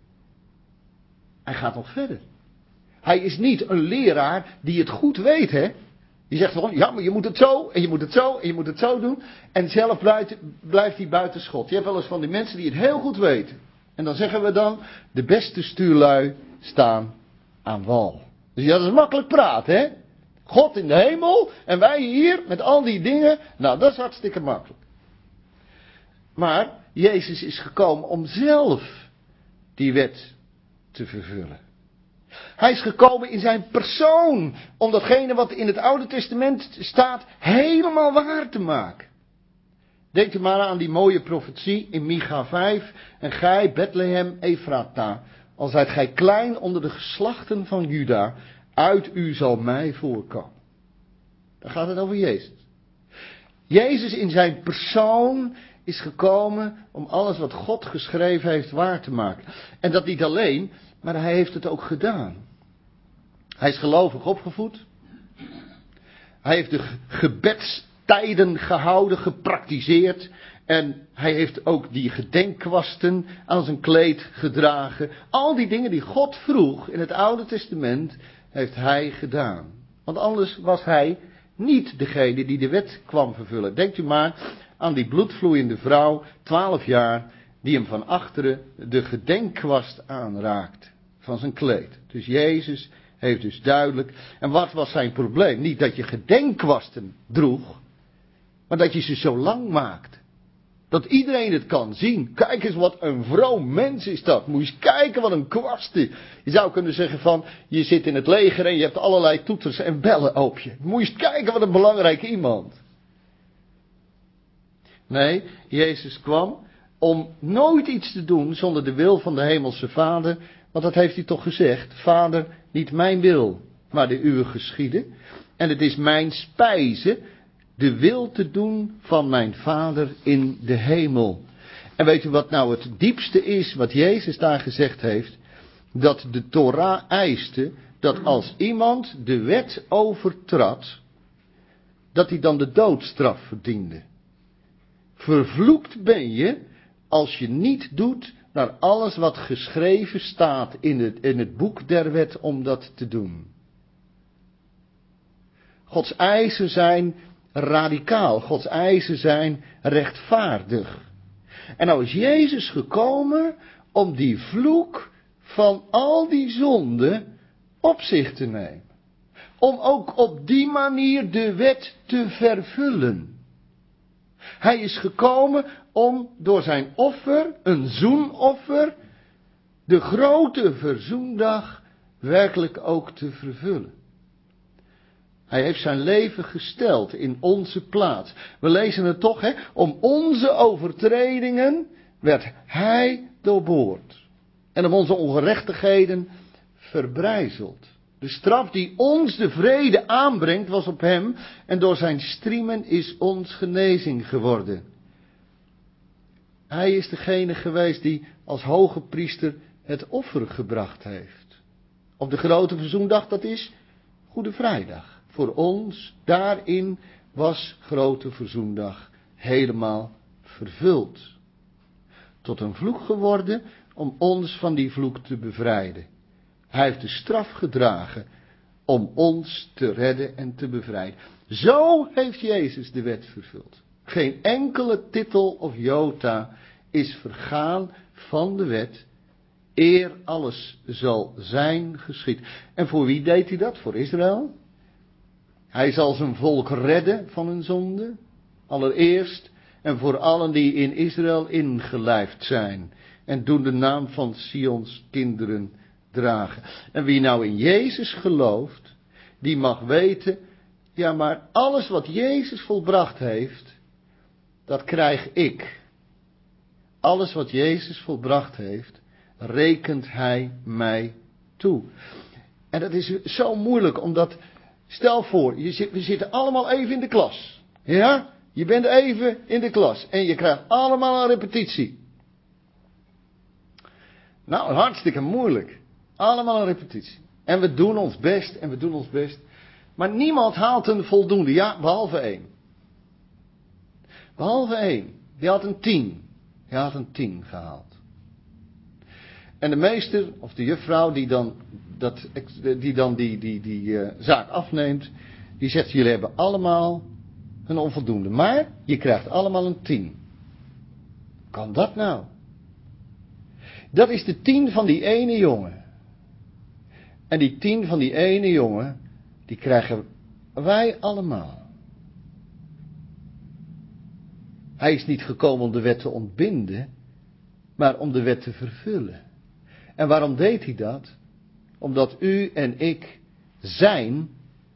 hij gaat nog verder. Hij is niet een leraar die het goed weet, hè. Die zegt gewoon, ja, maar je moet het zo, en je moet het zo, en je moet het zo doen. En zelf blijft, blijft hij buiten schot. Je hebt wel eens van die mensen die het heel goed weten. En dan zeggen we dan, de beste stuurlui staan aan wal. Dus ja, dat is makkelijk praten, hè. God in de hemel, en wij hier met al die dingen. Nou, dat is hartstikke makkelijk. Maar Jezus is gekomen om zelf die wet te vervullen. Hij is gekomen in zijn persoon om datgene wat in het Oude Testament staat helemaal waar te maken. Denk u maar aan die mooie profetie in Micha vijf. En gij, Bethlehem Ephrata, al zijt gij klein onder de geslachten van Juda, uit u zal mij voorkomen. Dan gaat het over Jezus. Jezus in zijn persoon is gekomen om alles wat God geschreven heeft waar te maken. En dat niet alleen, maar hij heeft het ook gedaan. Hij is gelovig opgevoed. Hij heeft de gebedstijden gehouden, gepraktiseerd. En hij heeft ook die gedenkkwasten aan zijn kleed gedragen. Al die dingen die God vroeg in het Oude Testament, heeft hij gedaan. Want anders was hij niet degene die de wet kwam vervullen. Denkt u maar aan die bloedvloeiende vrouw, twaalf jaar, die hem van achteren de gedenkkwast aanraakt van zijn kleed. Dus Jezus heeft dus duidelijk. En wat was zijn probleem? Niet dat je gedenkkwasten droeg, maar dat je ze zo lang maakt. Dat iedereen het kan zien. Kijk eens wat een vroom mens is dat. Moet je eens kijken wat een kwasten. Je zou kunnen zeggen van, je zit in het leger en je hebt allerlei toeters en bellen op je. Moet je eens kijken wat een belangrijk iemand. Nee, Jezus kwam om nooit iets te doen zonder de wil van de hemelse Vader. Want dat heeft hij toch gezegd. Vader, niet mijn wil, maar de uwe geschieden. En het is mijn spijze de wil te doen van mijn Vader in de hemel. En weet u wat nou het diepste is wat Jezus daar gezegd heeft? Dat de Torah eiste dat als iemand de wet overtrad, dat hij dan de doodstraf verdiende. Vervloekt ben je als je niet doet naar alles wat geschreven staat in het, in het boek der wet om dat te doen. Gods eisen zijn radicaal. Gods eisen zijn rechtvaardig. En nou is Jezus gekomen om die vloek van al die zonden op zich te nemen. Om ook op die manier de wet te vervullen. Hij is gekomen om door zijn offer, een zoenoffer, de grote verzoendag werkelijk ook te vervullen. Hij heeft zijn leven gesteld in onze plaats. We lezen het toch, hè? Om onze overtredingen werd hij doorboord. En om onze ongerechtigheden verbrijzeld. De straf die ons de vrede aanbrengt was op hem. En door zijn striemen is ons genezing geworden. Hij is degene geweest die als hoge priester het offer gebracht heeft. Op de grote verzoendag, dat is Goede Vrijdag. Voor ons, daarin was grote verzoendag helemaal vervuld. Tot een vloek geworden om ons van die vloek te bevrijden. Hij heeft de straf gedragen om ons te redden en te bevrijden. Zo heeft Jezus de wet vervuld. Geen enkele titel of jota is vergaan van de wet, eer alles zal zijn geschied. En voor wie deed hij dat? Voor Israël. Hij zal zijn volk redden van hun zonde, allereerst, en voor allen die in Israël ingelijfd zijn en doen de naam van Sions kinderen dragen. En wie nou in Jezus gelooft, die mag weten, ja maar alles wat Jezus volbracht heeft, dat krijg ik. Alles wat Jezus volbracht heeft, rekent hij mij toe. En dat is zo moeilijk, omdat, stel voor, je zit, we zitten allemaal even in de klas. Ja? Je bent even in de klas en je krijgt allemaal een repetitie. Nou, hartstikke moeilijk. Allemaal een repetitie. En we doen ons best en we doen ons best. Maar niemand haalt een voldoende. Ja, behalve één. Behalve één. Die had een tien. Die had een tien gehaald. En de meester of de juffrouw die dan, dat, die, dan die, die, die uh, zaak afneemt, die zegt, jullie hebben allemaal een onvoldoende. Maar je krijgt allemaal een tien. Kan dat nou? Dat is de tien van die ene jongen. En die tien van die ene jongen, die krijgen wij allemaal. Hij is niet gekomen om de wet te ontbinden, maar om de wet te vervullen. En waarom deed hij dat? Omdat u en ik zijn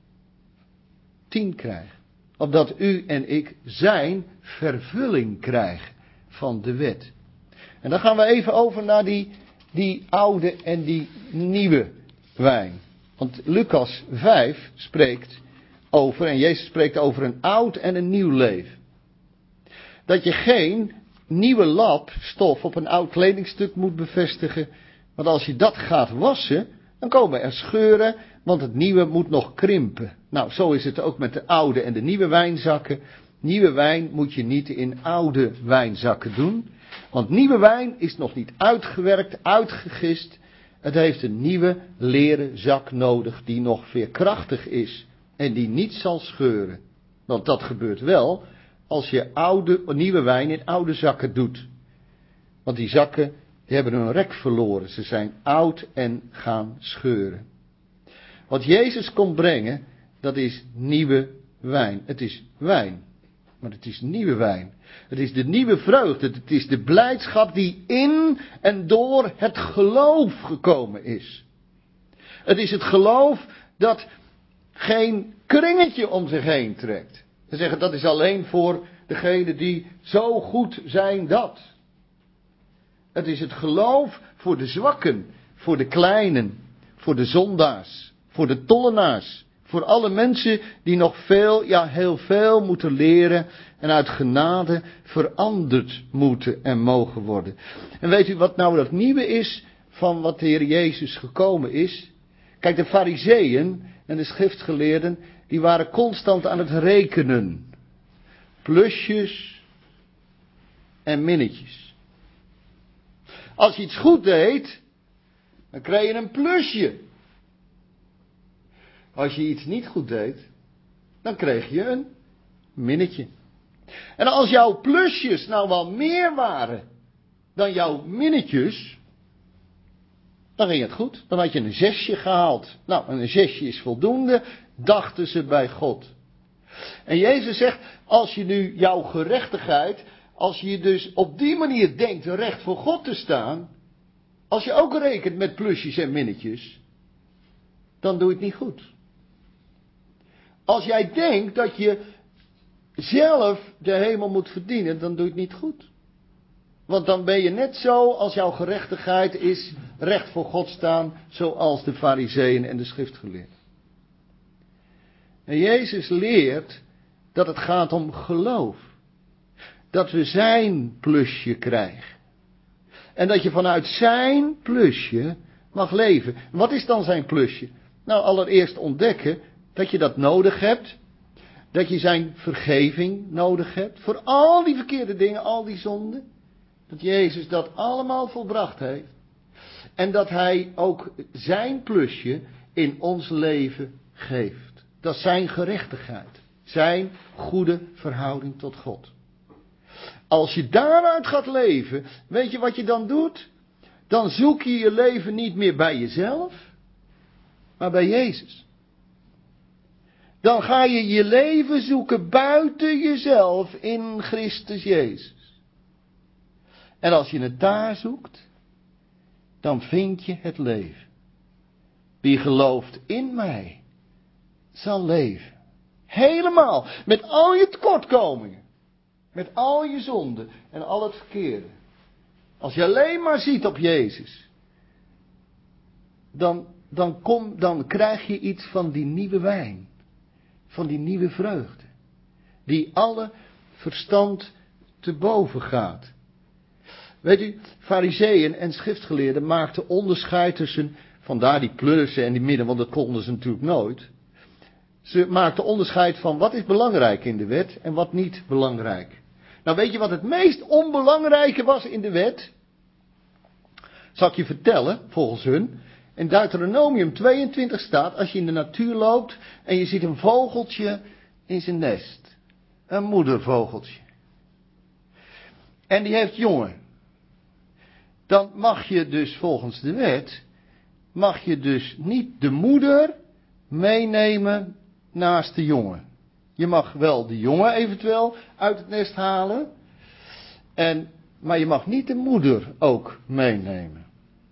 tien krijgen. Opdat u en ik zijn vervulling krijgen van de wet. En dan gaan we even over naar die, die oude en die nieuwe wijn. Want Lucas vijf spreekt over, en Jezus spreekt over een oud en een nieuw leven. Dat je geen nieuwe lap stof op een oud kledingstuk moet bevestigen. Want als je dat gaat wassen, dan komen er scheuren, want het nieuwe moet nog krimpen. Nou, zo is het ook met de oude en de nieuwe wijnzakken. Nieuwe wijn moet je niet in oude wijnzakken doen. Want nieuwe wijn is nog niet uitgewerkt, uitgegist. Het heeft een nieuwe leren zak nodig die nog veerkrachtig is en die niet zal scheuren. Want dat gebeurt wel als je oude, nieuwe wijn in oude zakken doet. Want die zakken die hebben hun rek verloren. Ze zijn oud en gaan scheuren. Wat Jezus komt brengen, dat is nieuwe wijn. Het is wijn, maar het is nieuwe wijn. Het is de nieuwe vreugde. Het is de blijdschap die in en door het geloof gekomen is. Het is het geloof dat geen kringetje om zich heen trekt. Ze zeggen dat is alleen voor degenen die zo goed zijn dat. Het is het geloof voor de zwakken, voor de kleinen, voor de zondaars, voor de tollenaars. Voor alle mensen die nog veel, ja heel veel moeten leren en uit genade veranderd moeten en mogen worden. En weet u wat nou dat nieuwe is van wat de Heer Jezus gekomen is? Kijk, de Farizeeën en de schriftgeleerden, die waren constant aan het rekenen. Plusjes en minnetjes. Als je iets goed deed, dan kreeg je een plusje. Als je iets niet goed deed, dan kreeg je een minnetje. En als jouw plusjes nou wel meer waren dan jouw minnetjes, dan ging het goed. Dan had je een zesje gehaald. Nou, en een zesje is voldoende, dachten ze bij God. En Jezus zegt, als je nu jouw gerechtigheid, als je dus op die manier denkt recht voor God te staan, als je ook rekent met plusjes en minnetjes, dan doe je het niet goed. Als jij denkt dat je zelf de hemel moet verdienen, dan doe je het niet goed. Want dan ben je net zo als jouw gerechtigheid is recht voor God staan, zoals de Farizeeën en de schriftgeleerden. En Jezus leert dat het gaat om geloof. Dat we zijn plusje krijgen. En dat je vanuit zijn plusje mag leven. Wat is dan zijn plusje? Nou, allereerst ontdekken dat je dat nodig hebt. Dat je zijn vergeving nodig hebt. Voor al die verkeerde dingen, al die zonden. Dat Jezus dat allemaal volbracht heeft. En dat hij ook zijn plusje in ons leven geeft. Dat is zijn gerechtigheid. Zijn goede verhouding tot God. Als je daaruit gaat leven, weet je wat je dan doet? Dan zoek je je leven niet meer bij jezelf, maar bij Jezus. Dan ga je je leven zoeken buiten jezelf in Christus Jezus. En als je het daar zoekt, dan vind je het leven. Wie gelooft in mij, zal leven. Helemaal, met al je tekortkomingen. Met al je zonden en al het verkeerde. Als je alleen maar ziet op Jezus. Dan, dan, kom, dan krijg je iets van die nieuwe wijn. Van die nieuwe vreugde. Die alle verstand te boven gaat. Weet u, Farizeeën en schriftgeleerden maakten onderscheid tussen, vandaar die plussen en die midden, want dat konden ze natuurlijk nooit. Ze maakten onderscheid van wat is belangrijk in de wet en wat niet belangrijk. Nou, weet je wat het meest onbelangrijke was in de wet? Zal ik je vertellen, volgens hun. In Deuteronomium tweeëntwintig staat, als je in de natuur loopt en je ziet een vogeltje in zijn nest. Een moedervogeltje. En die heeft jongen. Dan mag je dus volgens de wet, mag je dus niet de moeder meenemen naast de jongen. Je mag wel de jongen eventueel uit het nest halen. En, maar je mag niet de moeder ook meenemen.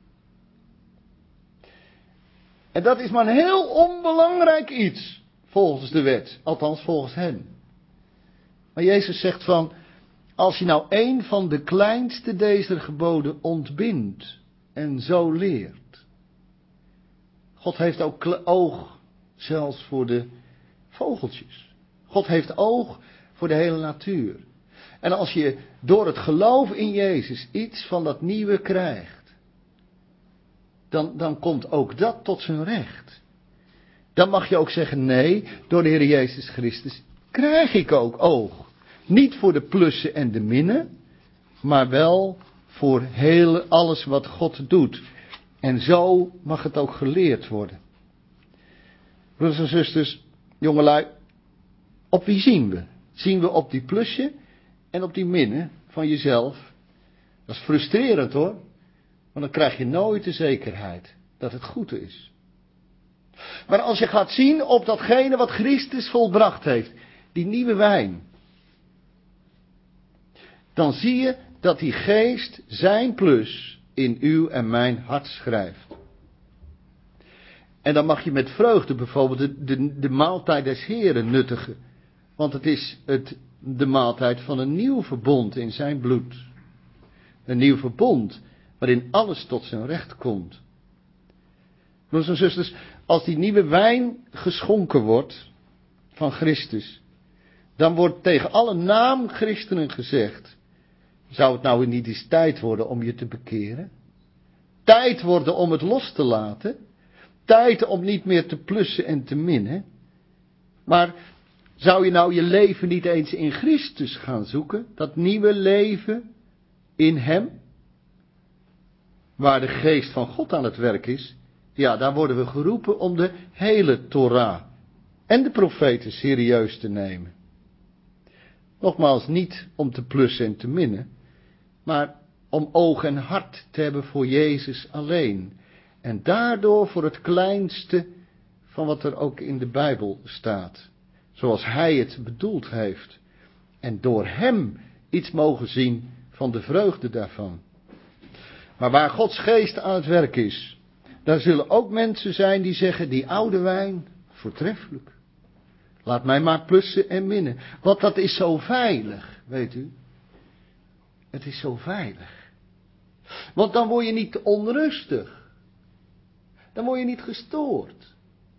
En dat is maar een heel onbelangrijk iets. Volgens de wet. Althans volgens hen. Maar Jezus zegt van. Als je nou een van de kleinste deze geboden ontbindt. En zo leert. God heeft ook oog. Zelfs voor de vogeltjes. God heeft oog voor de hele natuur. En als je door het geloof in Jezus iets van dat nieuwe krijgt. Dan, dan komt ook dat tot zijn recht. Dan mag je ook zeggen, nee, door de Heer Jezus Christus krijg ik ook oog. Niet voor de plussen en de minnen, maar wel voor heel alles wat God doet. En zo mag het ook geleerd worden. Broeders en zusters, jongelui, op wie zien we? Zien we op die plusje en op die minnen van jezelf? Dat is frustrerend hoor. Want dan krijg je nooit de zekerheid dat het goed is. Maar als je gaat zien op datgene wat Christus volbracht heeft. Die nieuwe wijn. Dan zie je dat die geest zijn plus in uw en mijn hart schrijft. En dan mag je met vreugde bijvoorbeeld de, de, de maaltijd des Heren nuttigen. Want het is het, de maaltijd van een nieuw verbond in zijn bloed. Een nieuw verbond waarin alles tot zijn recht komt. Broers en zusters, als die nieuwe wijn geschonken wordt van Christus, dan wordt tegen alle naam christenen gezegd, zou het nou niet eens tijd worden om je te bekeren? Tijd worden om het los te laten? Tijd om niet meer te plussen en te minnen? Maar zou je nou je leven niet eens in Christus gaan zoeken? Dat nieuwe leven in hem? Waar de geest van God aan het werk is, ja, daar worden we geroepen om de hele Torah en de profeten serieus te nemen. Nogmaals, niet om te plussen en te minnen, maar om oog en hart te hebben voor Jezus alleen. En daardoor voor het kleinste van wat er ook in de Bijbel staat. Zoals hij het bedoeld heeft. En door hem iets mogen zien van de vreugde daarvan. Maar waar Gods geest aan het werk is, daar zullen ook mensen zijn die zeggen, die oude wijn, voortreffelijk. Laat mij maar plussen en minnen. Want dat is zo veilig, weet u. Het is zo veilig. Want dan word je niet onrustig. Dan word je niet gestoord.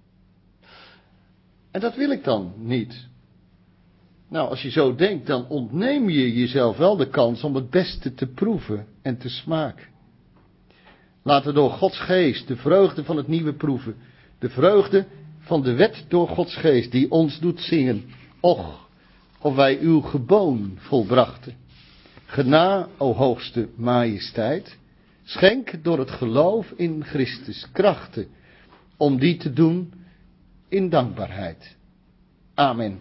En dat wil ik dan niet. Nou, als je zo denkt, dan ontneem je jezelf wel de kans om het beste te proeven en te smaken. Laten we door Gods geest de vreugde van het nieuwe proeven. De vreugde van de wet door Gods geest die ons doet zingen. Och, of wij uw geboon volbrachten. Gena, o hoogste majesteit, schenk door het geloof in Christus krachten, om die te doen in dankbaarheid. Amen.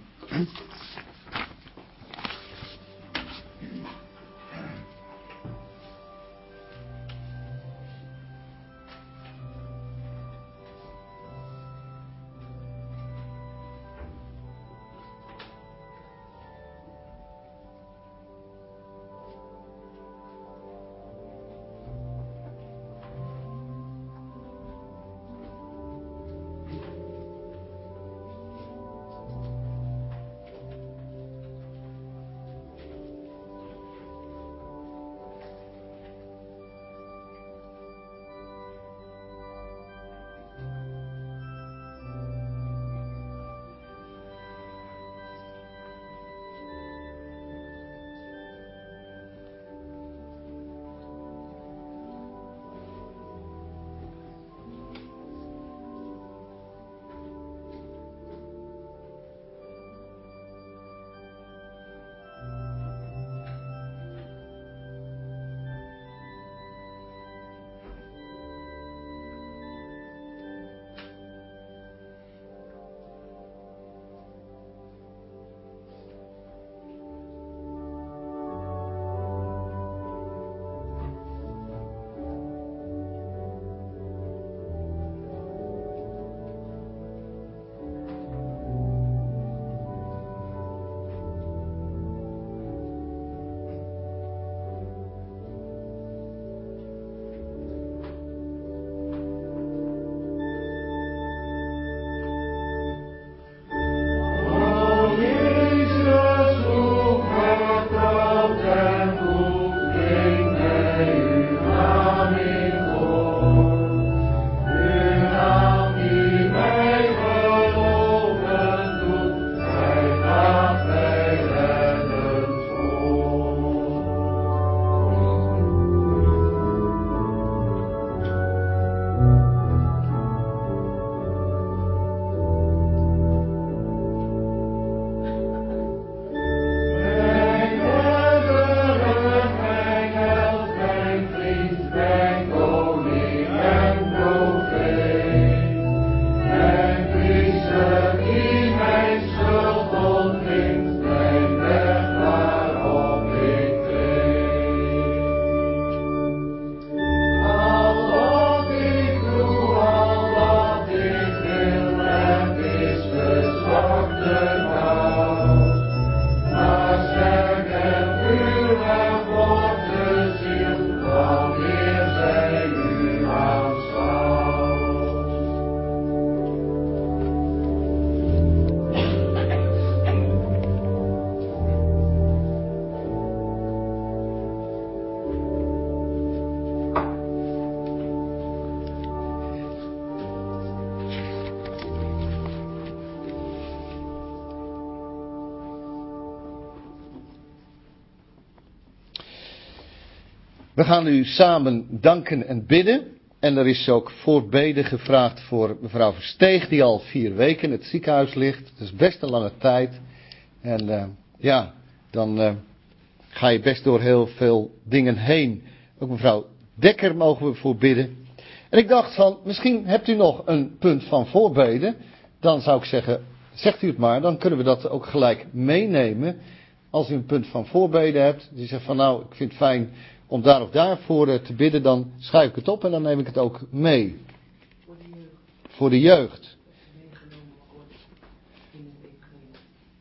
We gaan nu samen danken en bidden. En er is ook voorbeden gevraagd voor mevrouw Versteeg, die al vier weken in het ziekenhuis ligt. Dat is best een lange tijd. En uh, ja, dan uh, ga je best door heel veel dingen heen. Ook mevrouw Dekker mogen we voor bidden. En ik dacht van, misschien hebt u nog een punt van voorbeden. Dan zou ik zeggen, zegt u het maar, dan kunnen we dat ook gelijk meenemen. Als u een punt van voorbeden hebt, die zegt van nou, ik vind het fijn om daar of daarvoor te bidden, dan schrijf ik het op en dan neem ik het ook mee. Voor de jeugd. Voor de jeugd. Meegenomen wordt in het evangelie.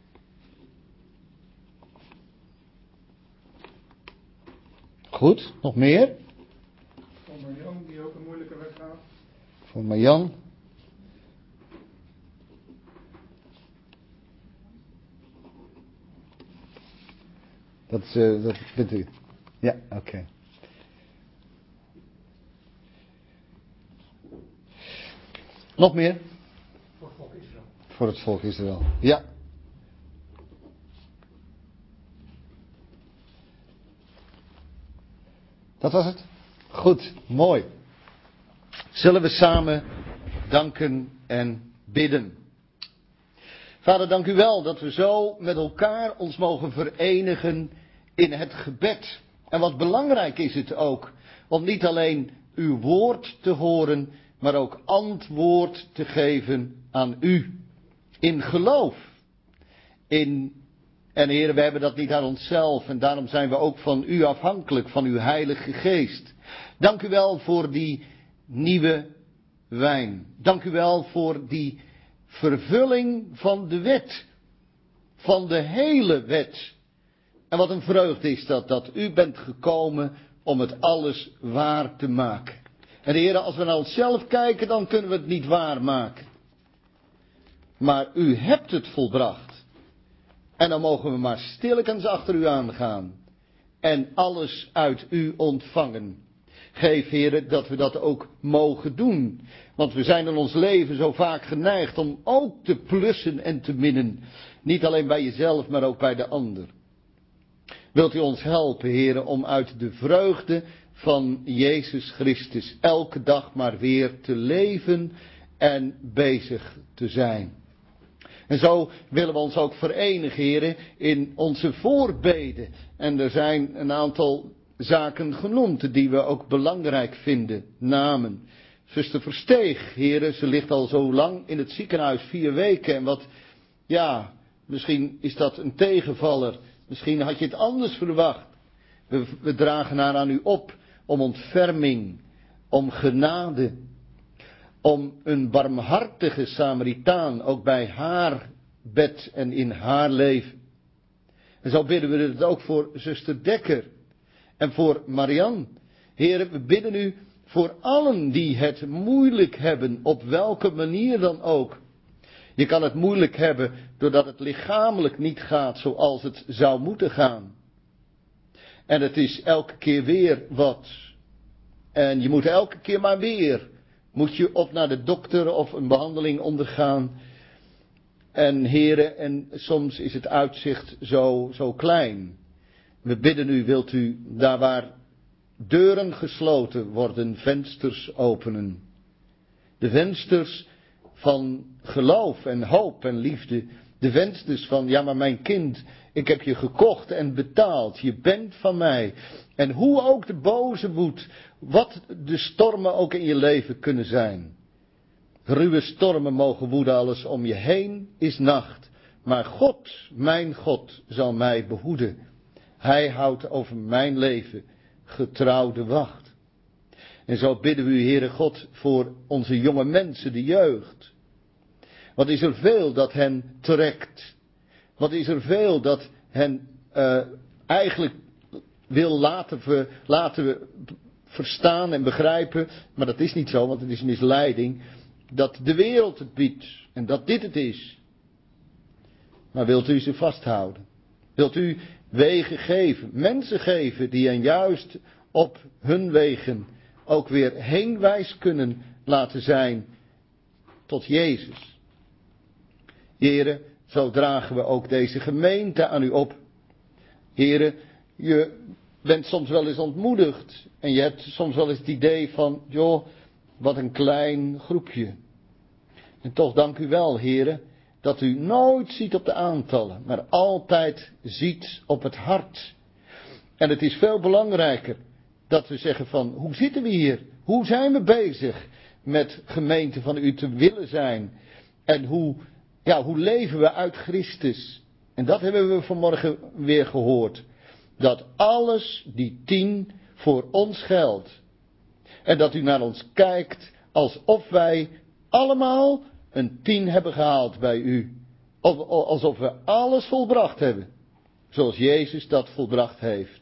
Goed, nog meer? Voor Marjan, die ook een moeilijke weg gaat. Voor Marjan. Dat, is, uh, dat bent u. Ja, oké. Okay. Nog meer? Voor het volk Israël. Voor het volk Israël. Ja. Dat was het? Goed, mooi. Zullen we samen danken en bidden. Vader, dank u wel dat we zo met elkaar ons mogen verenigen in het gebed. En wat belangrijk is het ook, om niet alleen uw woord te horen, maar ook antwoord te geven aan u. In geloof. In, en Heer, we hebben dat niet aan onszelf en daarom zijn we ook van u afhankelijk, van uw Heilige Geest. Dank u wel voor die nieuwe wijn. Dank u wel voor die vervulling van de wet. Van de hele wet. En wat een vreugde is dat, dat u bent gekomen om het alles waar te maken. En Heer, als we naar onszelf kijken, dan kunnen we het niet waarmaken. Maar u hebt het volbracht. En dan mogen we maar stilletjes achter u aangaan. En alles uit u ontvangen. Geef, Heer, dat we dat ook mogen doen. Want we zijn in ons leven zo vaak geneigd om ook te plussen en te minnen. Niet alleen bij jezelf, maar ook bij de ander. Wilt u ons helpen, Heer, om uit de vreugde van Jezus Christus elke dag maar weer te leven en bezig te zijn. En zo willen we ons ook verenigen, Heer, in onze voorbeden. En er zijn een aantal zaken genoemd die we ook belangrijk vinden. Namen. Zuster Versteeg, Heer, ze ligt al zo lang in het ziekenhuis, vier weken. En wat, ja, misschien is dat een tegenvaller. Misschien had je het anders verwacht. We, we dragen haar aan u op om ontferming, om genade, om een barmhartige Samaritaan ook bij haar bed en in haar leven. En zo bidden we het ook voor zuster Dekker en voor Marianne. Heer, we bidden u voor allen die het moeilijk hebben, op welke manier dan ook. Je kan het moeilijk hebben doordat het lichamelijk niet gaat zoals het zou moeten gaan. En het is elke keer weer wat. En je moet elke keer maar weer. Moet je op naar de dokter of een behandeling ondergaan. En heren, en soms is het uitzicht zo, zo klein. We bidden u, wilt u daar waar deuren gesloten worden, vensters openen. De vensters van geloof en hoop en liefde. De vensters van, ja maar mijn kind, ik heb je gekocht en betaald. Je bent van mij. En hoe ook de boze woedt, wat de stormen ook in je leven kunnen zijn. Ruwe stormen mogen woeden, alles om je heen is nacht. Maar God, mijn God, zal mij behoeden. Hij houdt over mijn leven getrouw de wacht. En zo bidden we u, Heere God, voor onze jonge mensen, de jeugd. Wat is er veel dat hen trekt. Wat is er veel dat hen uh, eigenlijk wil laten, ver, laten verstaan en begrijpen. Maar dat is niet zo, want het is misleiding. Dat de wereld het biedt. En dat dit het is. Maar wilt u ze vasthouden? Wilt u wegen geven, mensen geven die hen juist op hun wegen ook weer heenwijs kunnen laten zijn tot Jezus. Heren, zo dragen we ook deze gemeente aan u op. Heren, je bent soms wel eens ontmoedigd en je hebt soms wel eens het idee van, joh, wat een klein groepje. En toch dank u wel, heren, dat u nooit ziet op de aantallen, maar altijd ziet op het hart. En het is veel belangrijker dat we zeggen van, hoe zitten we hier? Hoe zijn we bezig met gemeente van u te willen zijn? En hoe, ja, hoe leven we uit Christus? En dat hebben we vanmorgen weer gehoord. Dat alles die tien voor ons geldt. En dat u naar ons kijkt alsof wij allemaal een tien hebben gehaald bij u. Alsof we alles volbracht hebben. Zoals Jezus dat volbracht heeft.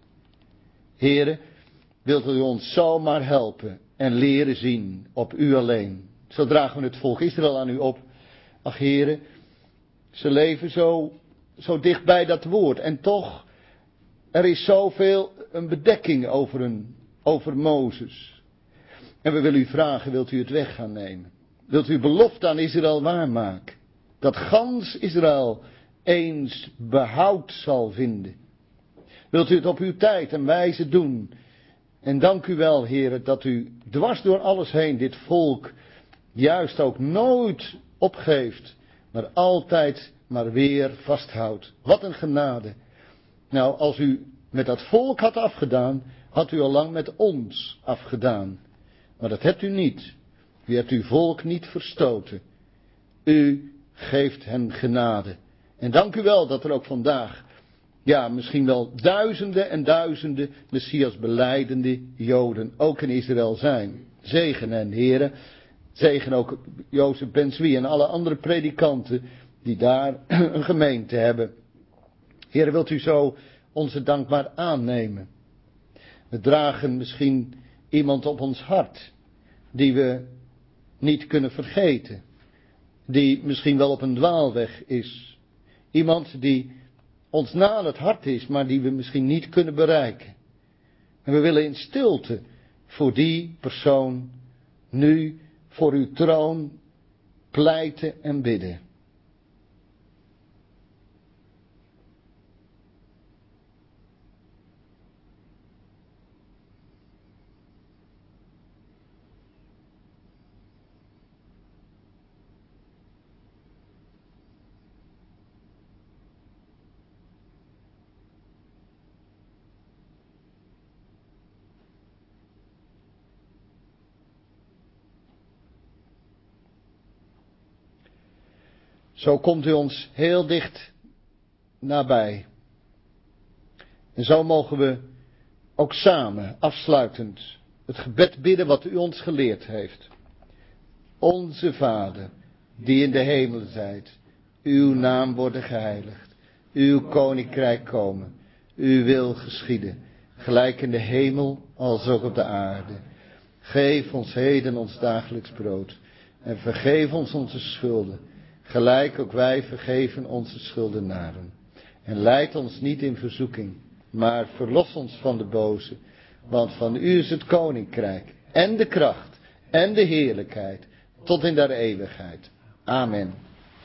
Heren, wilt u ons zomaar helpen en leren zien op u alleen. Zo dragen we het volk Israël aan u op. Ach heren, ze leven zo, zo dicht bij dat woord. En toch er is zoveel een bedekking over, een, over Mozes. En we willen u vragen, wilt u het weg gaan nemen? Wilt u belofte aan Israël waarmaken? Dat gans Israël eens behoud zal vinden. Wilt u het op uw tijd en wijze doen? En dank u wel, Heer, dat u dwars door alles heen dit volk juist ook nooit opgeeft, maar altijd maar weer vasthoudt. Wat een genade. Nou, als u met dat volk had afgedaan, had u al lang met ons afgedaan. Maar dat hebt u niet. U hebt uw volk niet verstoten. U geeft hen genade. En dank u wel dat er ook vandaag, ja, misschien wel duizenden en duizenden Messias belijdende Joden ook in Israël zijn. Zegen hen, heren. Zegen ook Jozef Ben-Zwi en alle andere predikanten die daar een gemeente hebben. Heren, wilt u zo onze dank maar aannemen. We dragen misschien iemand op ons hart die we niet kunnen vergeten. Die misschien wel op een dwaalweg is. Iemand die ons na aan het hart is, maar die we misschien niet kunnen bereiken. En we willen in stilte voor die persoon nu voor uw troon pleiten en bidden. Zo komt u ons heel dicht nabij. En zo mogen we ook samen, afsluitend, het gebed bidden wat u ons geleerd heeft. Onze Vader, die in de hemel zijt, uw naam worden geheiligd, uw koninkrijk komen, uw wil geschieden, gelijk in de hemel als ook op de aarde. Geef ons heden ons dagelijks brood en vergeef ons onze schulden, gelijk ook wij vergeven onze schuldenaren. En leid ons niet in verzoeking, maar verlos ons van de boze. Want van u is het koninkrijk, en de kracht, en de heerlijkheid, tot in der eeuwigheid. Amen.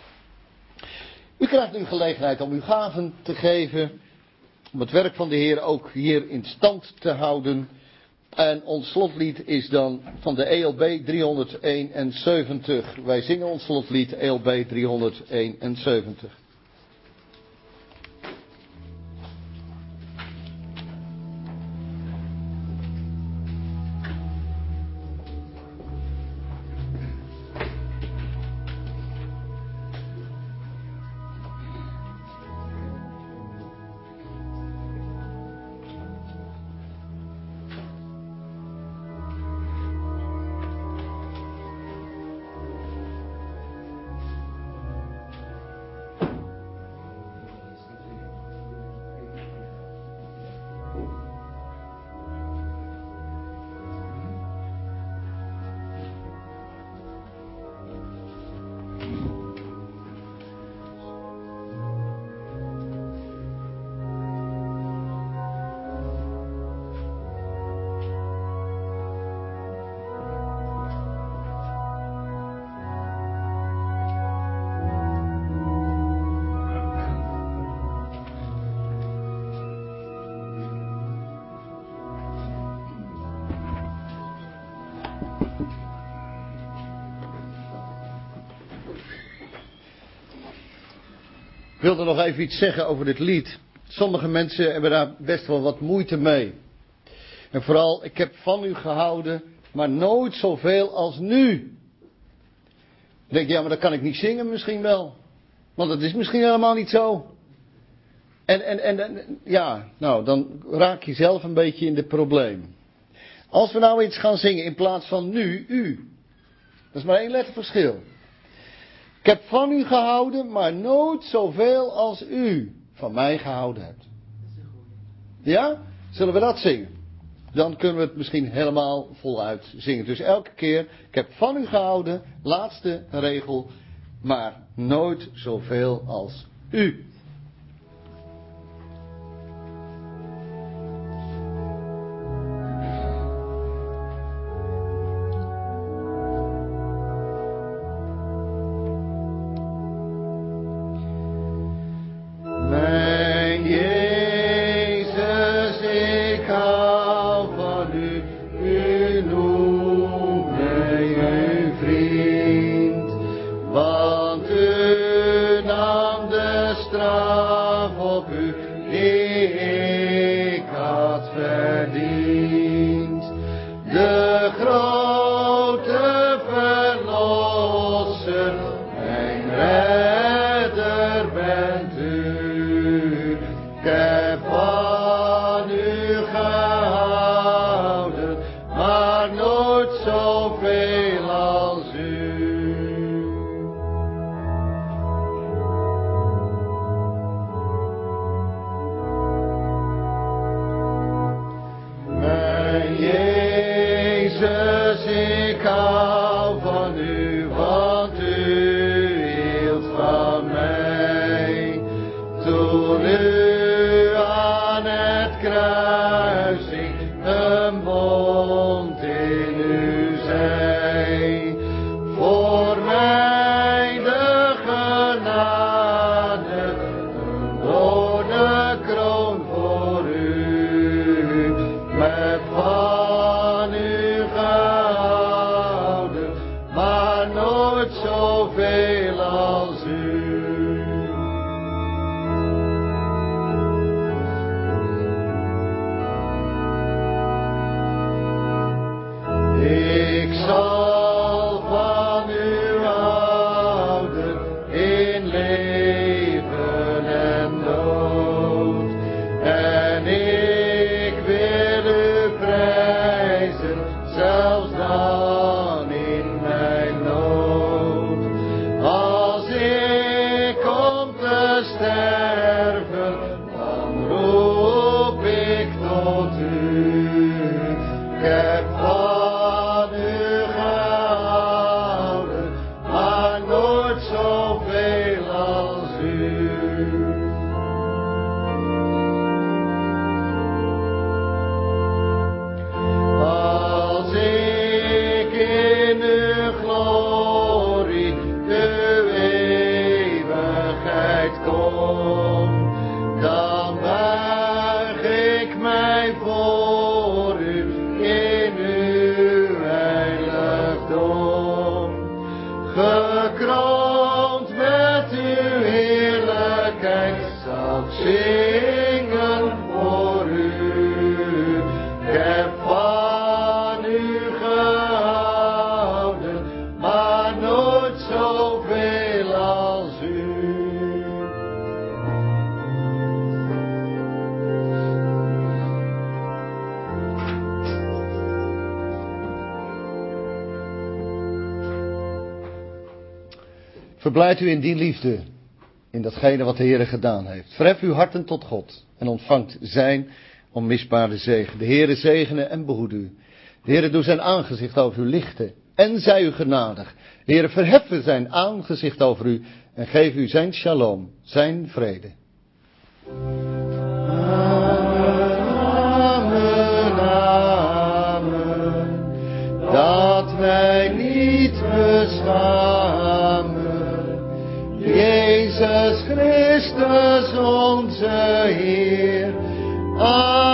U krijgt nu gelegenheid om uw gaven te geven, om het werk van de Heer ook hier in stand te houden. En ons slotlied is dan van de E L B driehonderdeenenzeventig. Wij zingen ons slotlied E L B driehonderdeenenzeventig. Ik wilde nog even iets zeggen over dit lied. Sommige mensen hebben daar best wel wat moeite mee. En vooral, ik heb van u gehouden, maar nooit zoveel als nu. Dan denk je, ja, maar dat kan ik niet zingen misschien wel. Want dat is misschien helemaal niet zo. En, en, en, en ja, nou, dan raak je zelf een beetje in de problemen. Als we nou iets gaan zingen in plaats van nu, u. Dat is maar één letterverschil. Ik heb van u gehouden, maar nooit zoveel als u van mij gehouden hebt. Ja? Zullen we dat zingen? Dan kunnen we het misschien helemaal voluit zingen. Dus elke keer, ik heb van u gehouden, laatste regel, maar nooit zoveel als u. de straf op u die ik had verdiend. De grote verlosser, mijn redder bent u. Ik heb van u gehouden, maar nooit zoveel als u. Mijn Jezus, ik hou van u, want u hield van mij. Toen u aan het kruis hing, een bond in u zei. Voor mij de genade, een doornenkroon voor u. Met van u gehouden, maar nooit zoveel als u. Ik zal van u houden in leven en dood. En ik wil u prijzen, zelfs dan in mijn nood. Als ik kom te sterven, dan roep ik tot u. Ik heb van u gehouden, maar nooit zoveel als u. Als ik in uw glorie, uw eeuwigheid kom, dan buig ik mij voor u in uw heiligdom. Gekroond met uw heerlijkheid zal ik zingen voor u. Ik heb van u gehouden, maar nooit zoveel als u. Verblijft u in die liefde, in datgene wat de Heer gedaan heeft. Verhef uw harten tot God en ontvangt zijn onmisbare zegen. De Heere zegene en behoede u. De Heere doe zijn aangezicht over u lichten en zij u genadig. De Heere verheffen zijn aangezicht over u en geef u zijn shalom, zijn vrede. Amen, amen, dat wij niet beschamen. Jezus Christus onze Heer. Amen.